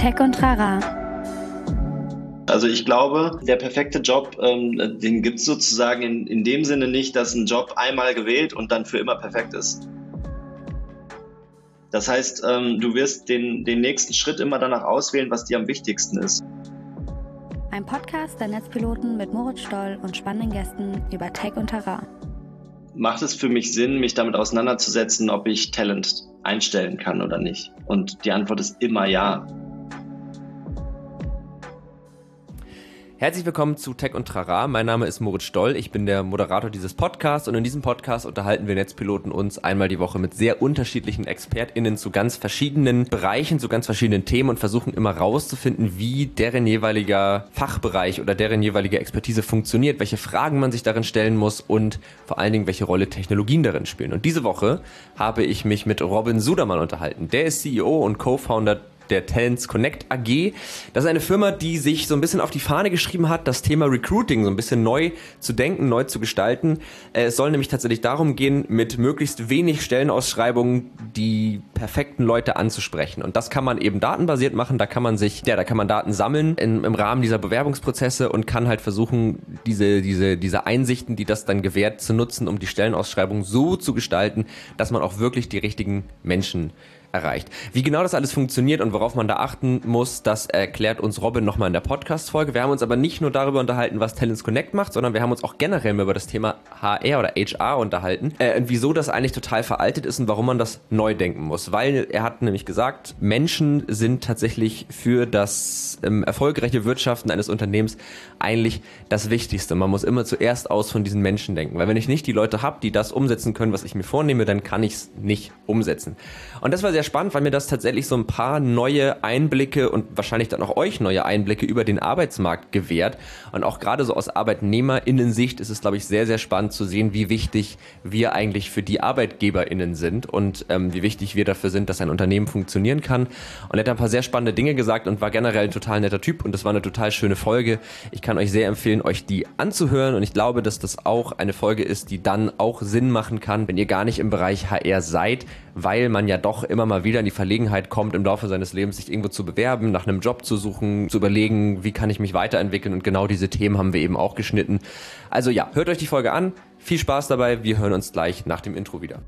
Tech und Trara. Also ich glaube, der perfekte Job, den gibt es sozusagen in dem Sinne nicht, dass ein Job einmal gewählt und dann für immer perfekt ist. Das heißt, du wirst den nächsten Schritt immer danach auswählen, was dir am wichtigsten ist. Ein Podcast der Netzpiloten mit Moritz Stoll und spannenden Gästen über Tech und Trara. Macht es für mich Sinn, mich damit auseinanderzusetzen, ob ich Talent einstellen kann oder nicht? Und die Antwort ist immer ja. Herzlich willkommen zu Tech und Trara. Mein Name ist Moritz Stoll. Ich bin der Moderator dieses Podcasts und in diesem Podcast unterhalten wir Netzpiloten uns einmal die Woche mit sehr unterschiedlichen ExpertInnen zu ganz verschiedenen Bereichen, zu ganz verschiedenen Themen und versuchen immer rauszufinden, wie deren jeweiliger Fachbereich oder deren jeweilige Expertise funktioniert, welche Fragen man sich darin stellen muss und vor allen Dingen, welche Rolle Technologien darin spielen. Und diese Woche habe ich mich mit Robin Sudermann unterhalten. Der ist CEO und Co-Founder der Talents Connect AG. Das ist eine Firma, die sich so ein bisschen auf die Fahne geschrieben hat, das Thema Recruiting so ein bisschen neu zu denken, neu zu gestalten. Es soll nämlich tatsächlich darum gehen, mit möglichst wenig Stellenausschreibungen die perfekten Leute anzusprechen. Und das kann man eben datenbasiert machen. Da kann man Daten sammeln im Rahmen dieser Bewerbungsprozesse und kann halt versuchen, diese Einsichten, die das dann gewährt, zu nutzen, um die Stellenausschreibung so zu gestalten, dass man auch wirklich die richtigen Menschen erreicht. Wie genau das alles funktioniert und worauf man da achten muss, das erklärt uns Robin nochmal in der Podcast-Folge. Wir haben uns aber nicht nur darüber unterhalten, was Talents Connect macht, sondern wir haben uns auch generell über das Thema HR oder HR unterhalten und wieso das eigentlich total veraltet ist und warum man das neu denken muss. Weil er hat nämlich gesagt, Menschen sind tatsächlich für das erfolgreiche Wirtschaften eines Unternehmens eigentlich das Wichtigste. Man muss immer zuerst aus von diesen Menschen denken, weil wenn ich nicht die Leute habe, die das umsetzen können, was ich mir vornehme, dann kann ich es nicht umsetzen. Und das war sehr spannend, weil mir das tatsächlich so ein paar neue Einblicke und wahrscheinlich dann auch euch neue Einblicke über den Arbeitsmarkt gewährt. Und auch gerade so aus ArbeitnehmerInnen-Sicht ist es, glaube ich, sehr, sehr spannend zu sehen, wie wichtig wir eigentlich für die ArbeitgeberInnen sind und wie wichtig wir dafür sind, dass ein Unternehmen funktionieren kann. Und er hat ein paar sehr spannende Dinge gesagt und war generell ein total netter Typ und das war eine total schöne Folge. Ich kann euch sehr empfehlen, euch die anzuhören und ich glaube, dass das auch eine Folge ist, die dann auch Sinn machen kann, wenn ihr gar nicht im Bereich HR seid, weil man ja doch immer mal wieder in die Verlegenheit kommt, im Laufe seines Lebens sich irgendwo zu bewerben, nach einem Job zu suchen, zu überlegen, wie kann ich mich weiterentwickeln und genau diese Themen haben wir eben auch geschnitten. Also ja, hört euch die Folge an, viel Spaß dabei, wir hören uns gleich nach dem Intro wieder.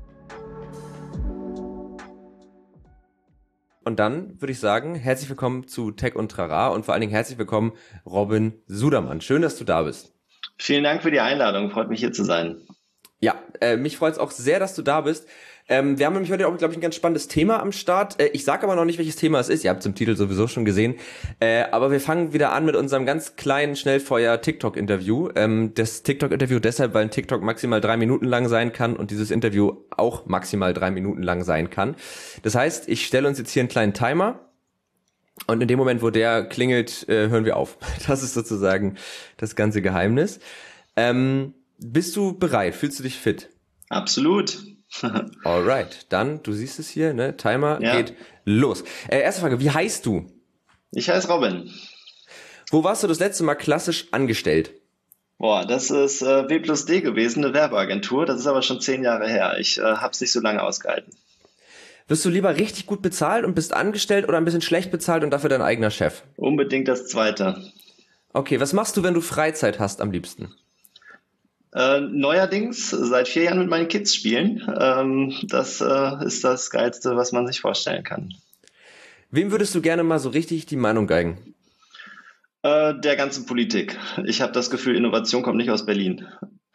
Und dann würde ich sagen, herzlich willkommen zu Tech und Trara und vor allen Dingen herzlich willkommen Robin Sudermann. Schön, dass du da bist. Vielen Dank für die Einladung, freut mich hier zu sein. Ja, mich freut es auch sehr, dass du da bist. Wir haben nämlich heute auch, glaube ich, ein ganz spannendes Thema am Start. Ich sage aber noch nicht, welches Thema es ist. Ihr habt es im Titel sowieso schon gesehen. Aber wir fangen wieder an mit unserem ganz kleinen Schnellfeuer-TikTok-Interview. Das TikTok-Interview deshalb, weil ein TikTok maximal 3 Minuten lang sein kann und dieses Interview auch maximal 3 Minuten lang sein kann. Das heißt, ich stelle uns jetzt hier einen kleinen Timer. Und in dem Moment, wo der klingelt, hören wir auf. Das ist sozusagen das ganze Geheimnis. Bist du bereit? Fühlst du dich fit? Absolut. Alright, dann, du siehst es hier, ne? Timer geht los. Erste Frage, wie heißt du? Ich heiße Robin. Wo warst du das letzte Mal klassisch angestellt? Das ist W+D gewesen, eine Werbeagentur. Das ist aber schon 10 Jahre her. Ich habe es nicht so lange ausgehalten. Wirst du lieber richtig gut bezahlt und bist angestellt oder ein bisschen schlecht bezahlt und dafür dein eigener Chef? Unbedingt das Zweite. Okay, was machst du, wenn du Freizeit hast am liebsten? Neuerdings seit 4 Jahren mit meinen Kids spielen. Das ist das Geilste, was man sich vorstellen kann. Wem würdest du gerne mal so richtig die Meinung geigen? Der ganzen Politik. Ich habe das Gefühl, Innovation kommt nicht aus Berlin.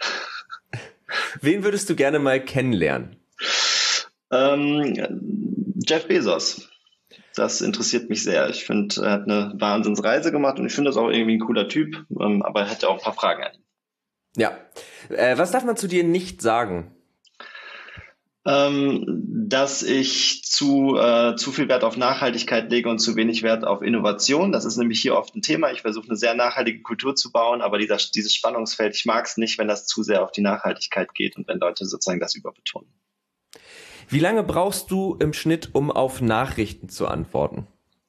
Wen würdest du gerne mal kennenlernen? Jeff Bezos. Das interessiert mich sehr. Ich finde, er hat eine Wahnsinnsreise gemacht und ich finde das auch irgendwie ein cooler Typ, aber er hat ja auch ein paar Fragen an ihn. Ja. Was darf man zu dir nicht sagen? Dass ich zu viel Wert auf Nachhaltigkeit lege und zu wenig Wert auf Innovation. Das ist nämlich hier oft ein Thema. Ich versuche eine sehr nachhaltige Kultur zu bauen, aber dieses Spannungsfeld, ich mag es nicht, wenn das zu sehr auf die Nachhaltigkeit geht und wenn Leute sozusagen das überbetonen. Wie lange brauchst du im Schnitt, um auf Nachrichten zu antworten?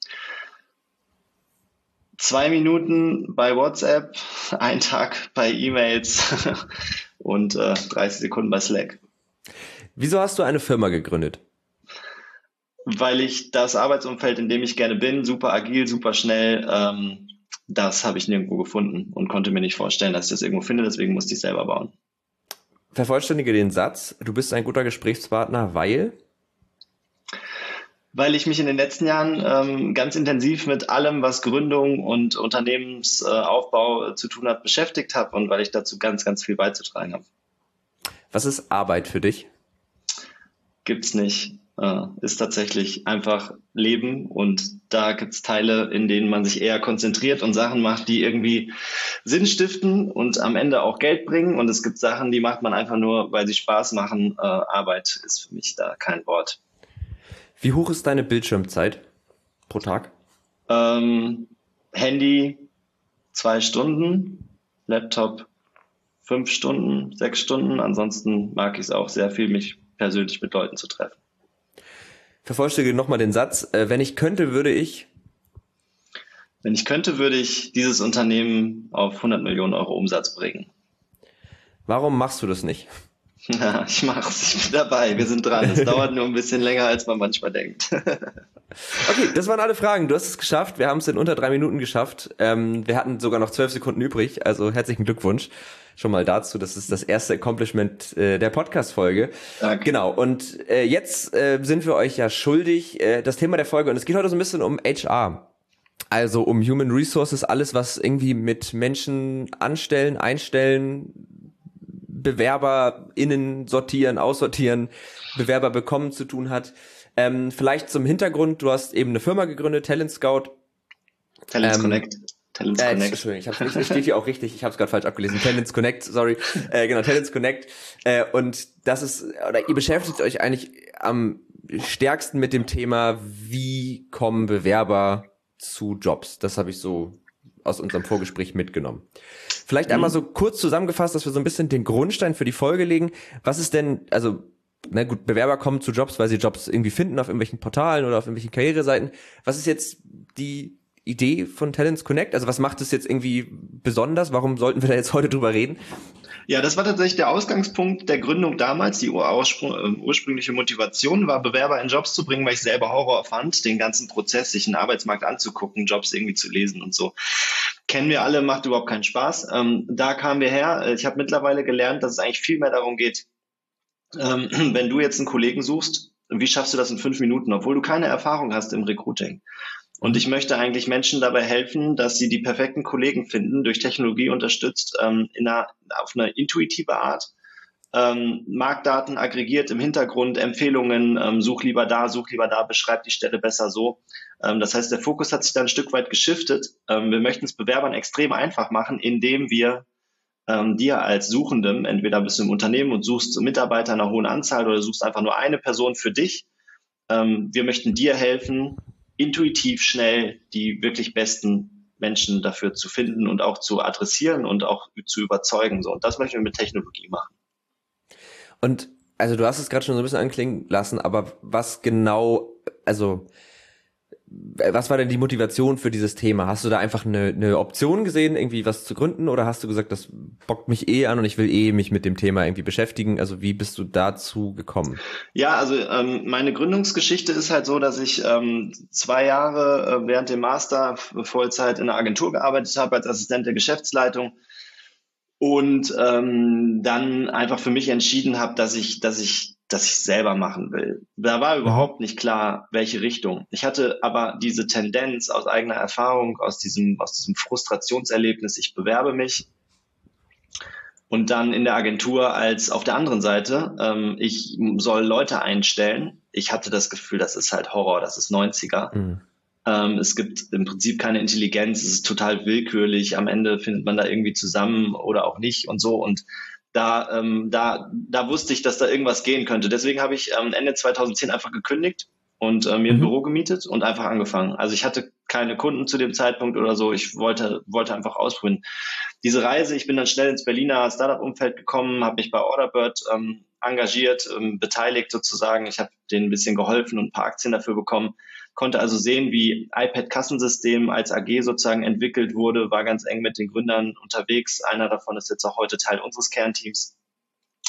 2 Minuten bei WhatsApp, 1 Tag bei E-Mails und 30 Sekunden bei Slack. Wieso hast du eine Firma gegründet? Weil ich das Arbeitsumfeld, in dem ich gerne bin, super agil, super schnell, das habe ich nirgendwo gefunden und konnte mir nicht vorstellen, dass ich das irgendwo finde, deswegen musste ich selber bauen. Vervollständige den Satz, du bist ein guter Gesprächspartner, weil? Weil ich mich in den letzten Jahren ganz intensiv mit allem, was Gründung und Unternehmensaufbau zu tun hat, beschäftigt habe und weil ich dazu ganz, ganz viel beizutragen habe. Was ist Arbeit für dich? Gibt's nicht. Ist tatsächlich einfach Leben und da gibt's Teile, in denen man sich eher konzentriert und Sachen macht, die irgendwie Sinn stiften und am Ende auch Geld bringen und es gibt Sachen, die macht man einfach nur, weil sie Spaß machen. Arbeit ist für mich da kein Wort. Wie hoch ist deine Bildschirmzeit pro Tag? Handy 2 Stunden, Laptop 5 Stunden, 6 Stunden. Ansonsten mag ich es auch sehr viel, mich persönlich mit Leuten zu treffen. Vervollständige nochmal den Satz, wenn ich könnte, würde ich... Wenn ich könnte, würde ich dieses Unternehmen auf 100 Millionen Euro Umsatz bringen. Warum machst du das nicht? Ja, ich mach's, ich bin dabei, wir sind dran. Es dauert nur ein bisschen länger, als man manchmal denkt. Okay, das waren alle Fragen. Du hast es geschafft. Wir haben es in unter 3 Minuten geschafft. Wir hatten sogar noch 12 Sekunden übrig. Also herzlichen Glückwunsch schon mal dazu. Das ist das erste Accomplishment der Podcast-Folge. Danke. Genau. Und jetzt sind wir euch ja schuldig das Thema der Folge. Und es geht heute so ein bisschen um HR. Also um Human Resources, alles, was irgendwie mit Menschen anstellen, einstellen, BewerberInnen sortieren, aussortieren, Bewerber bekommen zu tun hat. Vielleicht zum Hintergrund, du hast eben eine Firma gegründet, Talent Scout. Talents Connect. Entschuldigung, es steht hier auch richtig, ich habe es gerade falsch abgelesen. Talents Connect, sorry. Genau, Talents Connect. Und das ist, oder ihr beschäftigt euch eigentlich am stärksten mit dem Thema, wie kommen Bewerber zu Jobs. Das habe ich so aus unserem Vorgespräch mitgenommen. Vielleicht einmal so kurz zusammengefasst, dass wir so ein bisschen den Grundstein für die Folge legen. Was ist denn, also, na gut, Bewerber kommen zu Jobs, weil sie Jobs irgendwie finden auf irgendwelchen Portalen oder auf irgendwelchen Karriereseiten. Was ist jetzt die Idee von Talents Connect? Also was macht es jetzt irgendwie besonders? Warum sollten wir da jetzt heute drüber reden? Ja, das war tatsächlich der Ausgangspunkt der Gründung damals. Die ursprüngliche Motivation war, Bewerber in Jobs zu bringen, weil ich selber Horror fand, den ganzen Prozess, sich einen Arbeitsmarkt anzugucken, Jobs irgendwie zu lesen und so. Kennen wir alle, macht überhaupt keinen Spaß. Da kamen wir her. Ich habe mittlerweile gelernt, dass es eigentlich viel mehr darum geht, wenn du jetzt einen Kollegen suchst, wie schaffst du das in 5 Minuten, obwohl du keine Erfahrung hast im Recruiting? Und ich möchte eigentlich Menschen dabei helfen, dass sie die perfekten Kollegen finden, durch Technologie unterstützt, auf eine intuitive Art. Marktdaten aggregiert im Hintergrund, Empfehlungen, such lieber da, beschreib die Stelle besser so. Das heißt, der Fokus hat sich da ein Stück weit geschiftet. Wir möchten es Bewerbern extrem einfach machen, indem wir dir als Suchendem, entweder bist du im Unternehmen und suchst Mitarbeiter in einer hohen Anzahl oder suchst einfach nur eine Person für dich. Wir möchten dir helfen, intuitiv schnell die wirklich besten Menschen dafür zu finden und auch zu adressieren und auch zu überzeugen. So. Und das möchten wir mit Technologie machen. Und also du hast es gerade schon so ein bisschen anklingen lassen, aber was genau, also was war denn die Motivation für dieses Thema? Hast du da einfach eine Option gesehen, irgendwie was zu gründen, oder hast du gesagt, das bockt mich an und ich will mich mit dem Thema irgendwie beschäftigen? Also wie bist du dazu gekommen? Ja, also meine Gründungsgeschichte ist halt so, dass ich 2 Jahre während dem Master Vollzeit in einer Agentur gearbeitet habe als Assistent der Geschäftsleitung und dann einfach für mich entschieden habe, dass ich selber machen will. Da war überhaupt nicht klar, welche Richtung. Ich hatte aber diese Tendenz aus eigener Erfahrung, aus diesem Frustrationserlebnis, ich bewerbe mich und dann in der Agentur als auf der anderen Seite, ich soll Leute einstellen. Ich hatte das Gefühl, das ist halt Horror, das ist 90er. Mhm. Es gibt im Prinzip keine Intelligenz, es ist total willkürlich. Am Ende findet man da irgendwie zusammen oder auch nicht und so. Und da wusste ich, dass da irgendwas gehen könnte. Deswegen habe ich Ende 2010 einfach gekündigt und mir ein Büro gemietet und einfach angefangen. Also ich hatte keine Kunden zu dem Zeitpunkt oder so. Ich wollte einfach ausprobieren. Diese Reise, ich bin dann schnell ins Berliner Startup-Umfeld gekommen, habe mich bei Orderbird engagiert, beteiligt sozusagen. Ich habe denen ein bisschen geholfen und ein paar Aktien dafür bekommen. Konnte also sehen, wie iPad-Kassensystem als AG sozusagen entwickelt wurde, war ganz eng mit den Gründern unterwegs. Einer davon ist jetzt auch heute Teil unseres Kernteams.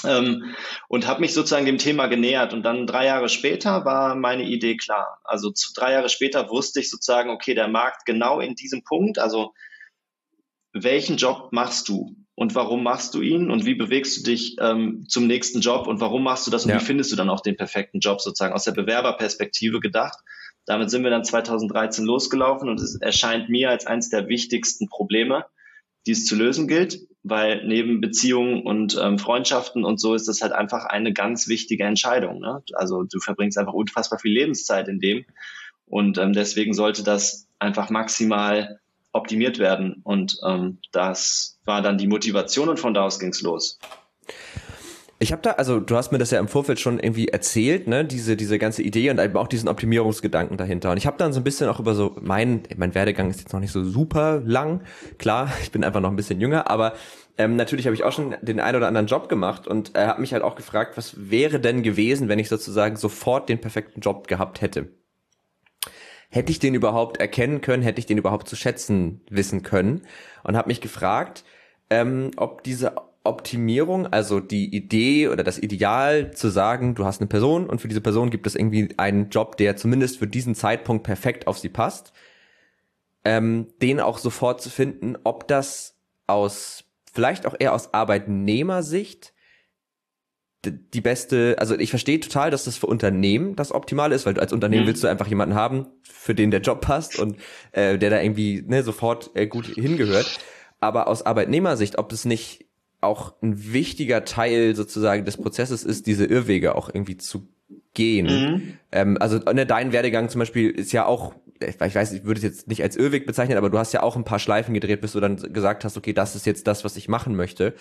Und habe mich sozusagen dem Thema genähert. Und dann 3 Jahre später war meine Idee klar. Also 3 Jahre später wusste ich sozusagen, okay, der Markt genau in diesem Punkt, also welchen Job machst du und warum machst du ihn und wie bewegst du dich zum nächsten Job und warum machst du das und wie findest du dann auch den perfekten Job sozusagen aus der Bewerberperspektive gedacht. Damit sind wir dann 2013 losgelaufen und es erscheint mir als eines der wichtigsten Probleme, die es zu lösen gilt, weil neben Beziehungen und Freundschaften und so ist das halt einfach eine ganz wichtige Entscheidung. Ne? Also du verbringst einfach unfassbar viel Lebenszeit in dem und deswegen sollte das einfach maximal optimiert werden und das war dann die Motivation und von da aus ging's los. Ich habe da, also du hast mir das ja im Vorfeld schon irgendwie erzählt, ne, diese ganze Idee und eben auch diesen Optimierungsgedanken dahinter. Und ich habe dann so ein bisschen auch über so, mein Werdegang ist jetzt noch nicht so super lang, klar, ich bin einfach noch ein bisschen jünger, aber natürlich habe ich auch schon den einen oder anderen Job gemacht und habe mich halt auch gefragt, was wäre denn gewesen, wenn ich sozusagen sofort den perfekten Job gehabt hätte? Hätte ich den überhaupt erkennen können, hätte ich den überhaupt zu schätzen wissen können? Und habe mich gefragt, ob diese Optimierung, also die Idee oder das Ideal zu sagen, du hast eine Person und für diese Person gibt es irgendwie einen Job, der zumindest für diesen Zeitpunkt perfekt auf sie passt, den auch sofort zu finden, ob das vielleicht auch eher aus Arbeitnehmersicht die beste, also ich verstehe total, dass das für Unternehmen das Optimale ist, weil du als Unternehmen willst du einfach jemanden haben, für den der Job passt und der da irgendwie sofort gut hingehört. Aber aus Arbeitnehmersicht, ob das nicht auch ein wichtiger Teil sozusagen des Prozesses ist, diese Irrwege auch irgendwie zu gehen. Also dein Werdegang zum Beispiel ist ja auch, ich weiß, ich würde es jetzt nicht als Irrweg bezeichnen, aber du hast ja auch ein paar Schleifen gedreht, bis du dann gesagt hast, okay, das ist jetzt das, was ich machen möchte.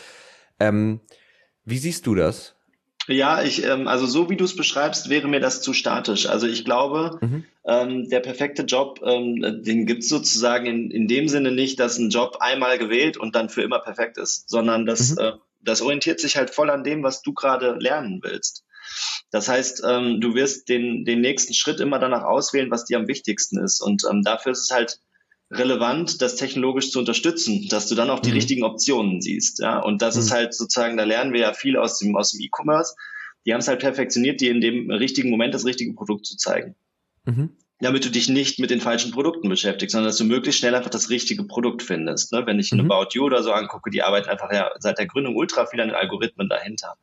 Wie siehst du das? Ja, also so wie du es beschreibst, wäre mir das zu statisch. Also ich glaube, der perfekte Job, den gibt's sozusagen in dem Sinne nicht, dass ein Job einmal gewählt und dann für immer perfekt ist, sondern das orientiert sich halt voll an dem, was du gerade lernen willst. Das heißt, du wirst den nächsten Schritt immer danach auswählen, was dir am wichtigsten ist. Und dafür ist es halt relevant, das technologisch zu unterstützen, dass du dann auch die richtigen Optionen siehst. Ja? Und das ist halt sozusagen, da lernen wir ja viel aus dem E-Commerce. Die haben es halt perfektioniert, dir in dem richtigen Moment das richtige Produkt zu zeigen. Damit du dich nicht mit den falschen Produkten beschäftigst, sondern dass du möglichst schnell einfach das richtige Produkt findest. Ne? Wenn ich eine About You oder so angucke, die arbeiten einfach seit der Gründung ultra viel an den Algorithmen dahinter.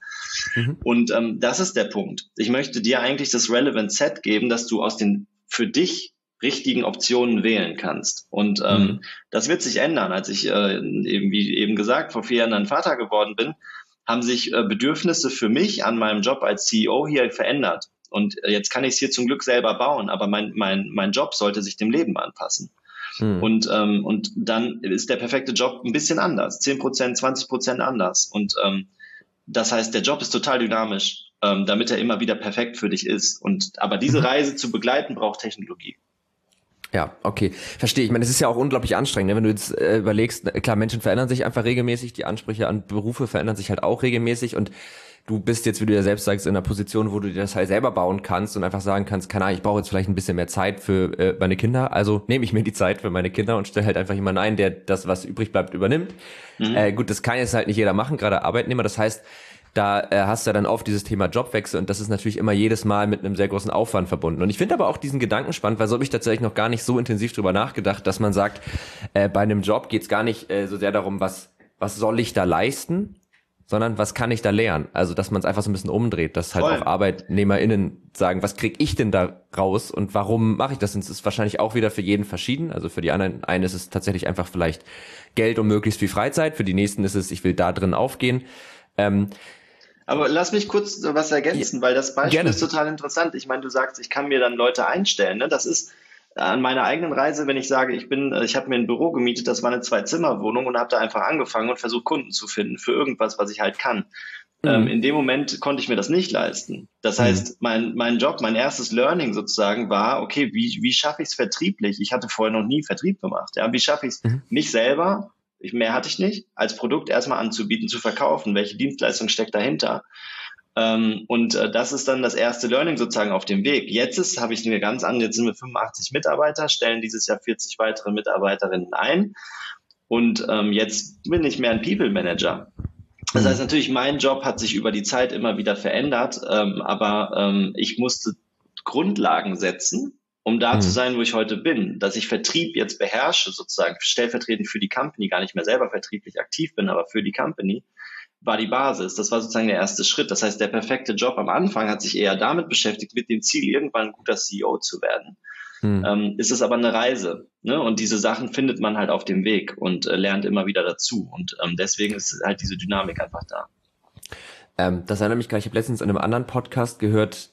Und das ist der Punkt. Ich möchte dir eigentlich das Relevant Set geben, dass du aus den für dich richtigen Optionen wählen kannst. Und das wird sich ändern. Als ich wie eben gesagt, vor 4 Jahren dann Vater geworden bin, haben sich Bedürfnisse für mich an meinem Job als CEO hier verändert. Und jetzt kann ich es hier zum Glück selber bauen, aber mein Job sollte sich dem Leben anpassen. Und dann ist der perfekte Job ein bisschen anders, 10%, 20% anders. Und das heißt, der Job ist total dynamisch, damit er immer wieder perfekt für dich ist. Aber diese Reise zu begleiten, braucht Technologie. Ja, okay. Verstehe. Ich meine, es ist ja auch unglaublich anstrengend, ne? Wenn du jetzt überlegst, klar, Menschen verändern sich einfach regelmäßig, die Ansprüche an Berufe verändern sich halt auch regelmäßig und du bist jetzt, wie du ja selbst sagst, in einer Position, wo du dir das halt selber bauen kannst und einfach sagen kannst, keine Ahnung, ich brauche jetzt vielleicht ein bisschen mehr Zeit für meine Kinder, also nehme ich mir die Zeit für meine Kinder und stelle halt einfach jemanden ein, der das, was übrig bleibt, übernimmt. Gut, das kann jetzt halt nicht jeder machen, gerade Arbeitnehmer, das heißt, da hast du ja dann oft dieses Thema Jobwechsel und das ist natürlich immer jedes Mal mit einem sehr großen Aufwand verbunden. Und ich finde aber auch diesen Gedanken spannend, weil so habe ich tatsächlich noch gar nicht so intensiv drüber nachgedacht, dass man sagt, bei einem Job geht es gar nicht so sehr darum, was soll ich da leisten, sondern was kann ich da lernen? Also, dass man es einfach so ein bisschen umdreht, dass halt auch ArbeitnehmerInnen sagen, was kriege ich denn da raus und warum mache ich das? Und es ist wahrscheinlich auch wieder für jeden verschieden. Also für die einen ist es tatsächlich einfach vielleicht Geld und möglichst viel Freizeit. Für die nächsten ist es, ich will da drin aufgehen. Aber lass mich kurz was ergänzen, weil das Beispiel ist total interessant. Ich meine, du sagst, ich kann mir dann Leute einstellen. Ne? Das ist an meiner eigenen Reise, wenn ich sage, ich habe mir ein Büro gemietet, das war eine 2-Zimmer-Wohnung und habe da einfach angefangen und versucht, Kunden zu finden für irgendwas, was ich halt kann. In dem Moment konnte ich mir das nicht leisten. Das heißt, mein Job, mein erstes Learning sozusagen war, okay, wie schaffe ich es vertrieblich? Ich hatte vorher noch nie Vertrieb gemacht. Ja? Wie schaffe ich es mich selber, mehr hatte ich nicht, als Produkt erstmal anzubieten, zu verkaufen? Welche Dienstleistung steckt dahinter? Das ist dann das erste Learning sozusagen auf dem Weg. Jetzt habe ich mir ganz an, jetzt sind wir 85 Mitarbeiter, stellen dieses Jahr 40 weitere Mitarbeiterinnen ein und jetzt bin ich mehr ein People Manager. Das heißt natürlich, mein Job hat sich über die Zeit immer wieder verändert, aber ich musste Grundlagen setzen, um da zu sein, wo ich heute bin. Dass ich Vertrieb jetzt beherrsche, sozusagen stellvertretend für die Company, gar nicht mehr selber vertrieblich aktiv bin, aber für die Company, war die Basis. Das war sozusagen der erste Schritt. Das heißt, der perfekte Job am Anfang hat sich eher damit beschäftigt, mit dem Ziel, irgendwann ein guter CEO zu werden. Ist es aber eine Reise, ne? Und diese Sachen findet man halt auf dem Weg und lernt immer wieder dazu. Und deswegen ist halt diese Dynamik einfach da. Das erinnert mich gar nicht, ich habe letztens in einem anderen Podcast gehört,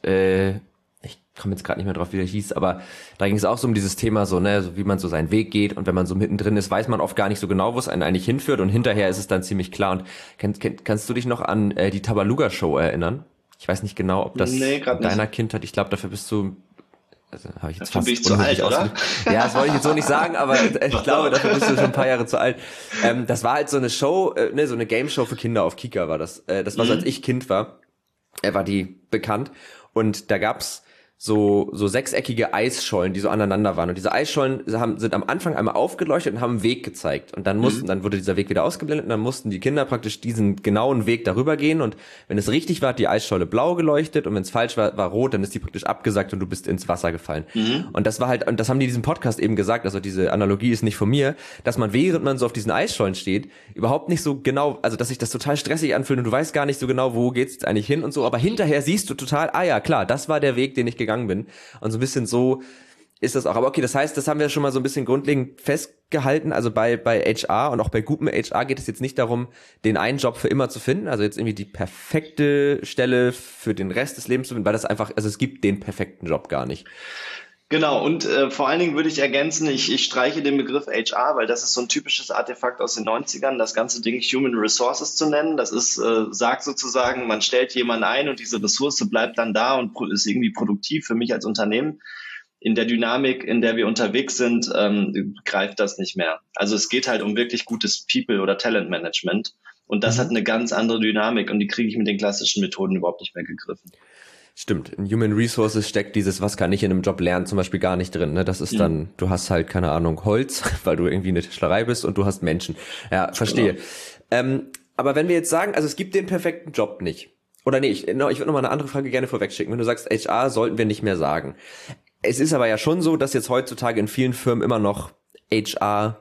ich komme jetzt gerade nicht mehr drauf, wie der hieß, aber da ging es auch so um dieses Thema, so, ne, so wie man so seinen Weg geht, und wenn man so mittendrin ist, weiß man oft gar nicht so genau, wo es einen eigentlich hinführt, und hinterher ist es dann ziemlich klar. Und kannst du dich noch an die Tabaluga-Show erinnern? Ich weiß nicht genau, ob das in deiner Kindheit, ich glaube, dafür bist du, also habe ich jetzt dafür fast bin ich zu alt, oder? Ja, das wollte ich jetzt so nicht sagen, aber ich glaube, dafür bist du schon ein paar Jahre zu alt. Das war halt so eine Show, so eine Game-Show für Kinder auf Kika war das. Das war so, als ich Kind war, war die bekannt, und da gab's so sechseckige Eisschollen, die so aneinander waren. Und diese Eisschollen sind am Anfang einmal aufgeleuchtet und haben einen Weg gezeigt. Und dann dann wurde dieser Weg wieder ausgeblendet, und dann mussten die Kinder praktisch diesen genauen Weg darüber gehen. Und wenn es richtig war, hat die Eisscholle blau geleuchtet, und wenn es falsch war, war rot, dann ist die praktisch abgesackt und du bist ins Wasser gefallen. Und das war halt, und das haben die in diesem Podcast eben gesagt, also diese Analogie ist nicht von mir, dass man, während man so auf diesen Eisschollen steht, überhaupt nicht so genau, also dass sich das total stressig anfühlt und du weißt gar nicht so genau, wo geht's jetzt eigentlich hin und so, aber hinterher siehst du total, ja klar, das war der Weg, den ich gegangen bin. Und so ein bisschen so ist das auch. Aber okay, das heißt, das haben wir schon mal so ein bisschen grundlegend festgehalten. Also bei HR und auch bei gutem HR geht es jetzt nicht darum, den einen Job für immer zu finden, also jetzt irgendwie die perfekte Stelle für den Rest des Lebens zu finden, weil das einfach, also es gibt den perfekten Job gar nicht. Genau, und vor allen Dingen würde ich ergänzen, ich streiche den Begriff HR, weil das ist so ein typisches Artefakt aus den 90ern, das ganze Ding Human Resources zu nennen. Das ist, sagt sozusagen, man stellt jemanden ein und diese Ressource bleibt dann da und ist irgendwie produktiv für mich als Unternehmen. In der Dynamik, in der wir unterwegs sind, greift das nicht mehr. Also es geht halt um wirklich gutes People- oder Talentmanagement, und das hat eine ganz andere Dynamik, und die kriege ich mit den klassischen Methoden überhaupt nicht mehr gegriffen. Stimmt, in Human Resources steckt dieses, was kann ich in einem Job lernen, zum Beispiel gar nicht drin. Ne? Das ist dann, du hast halt, keine Ahnung, Holz, weil du irgendwie eine Tischlerei bist, und du hast Menschen. Ja, verstehe. Genau. Aber wenn wir jetzt sagen, also es gibt den perfekten Job nicht. Oder nee, ich würde noch mal eine andere Frage gerne vorwegschicken. Wenn du sagst, HR sollten wir nicht mehr sagen. Es ist aber ja schon so, dass jetzt heutzutage in vielen Firmen immer noch HR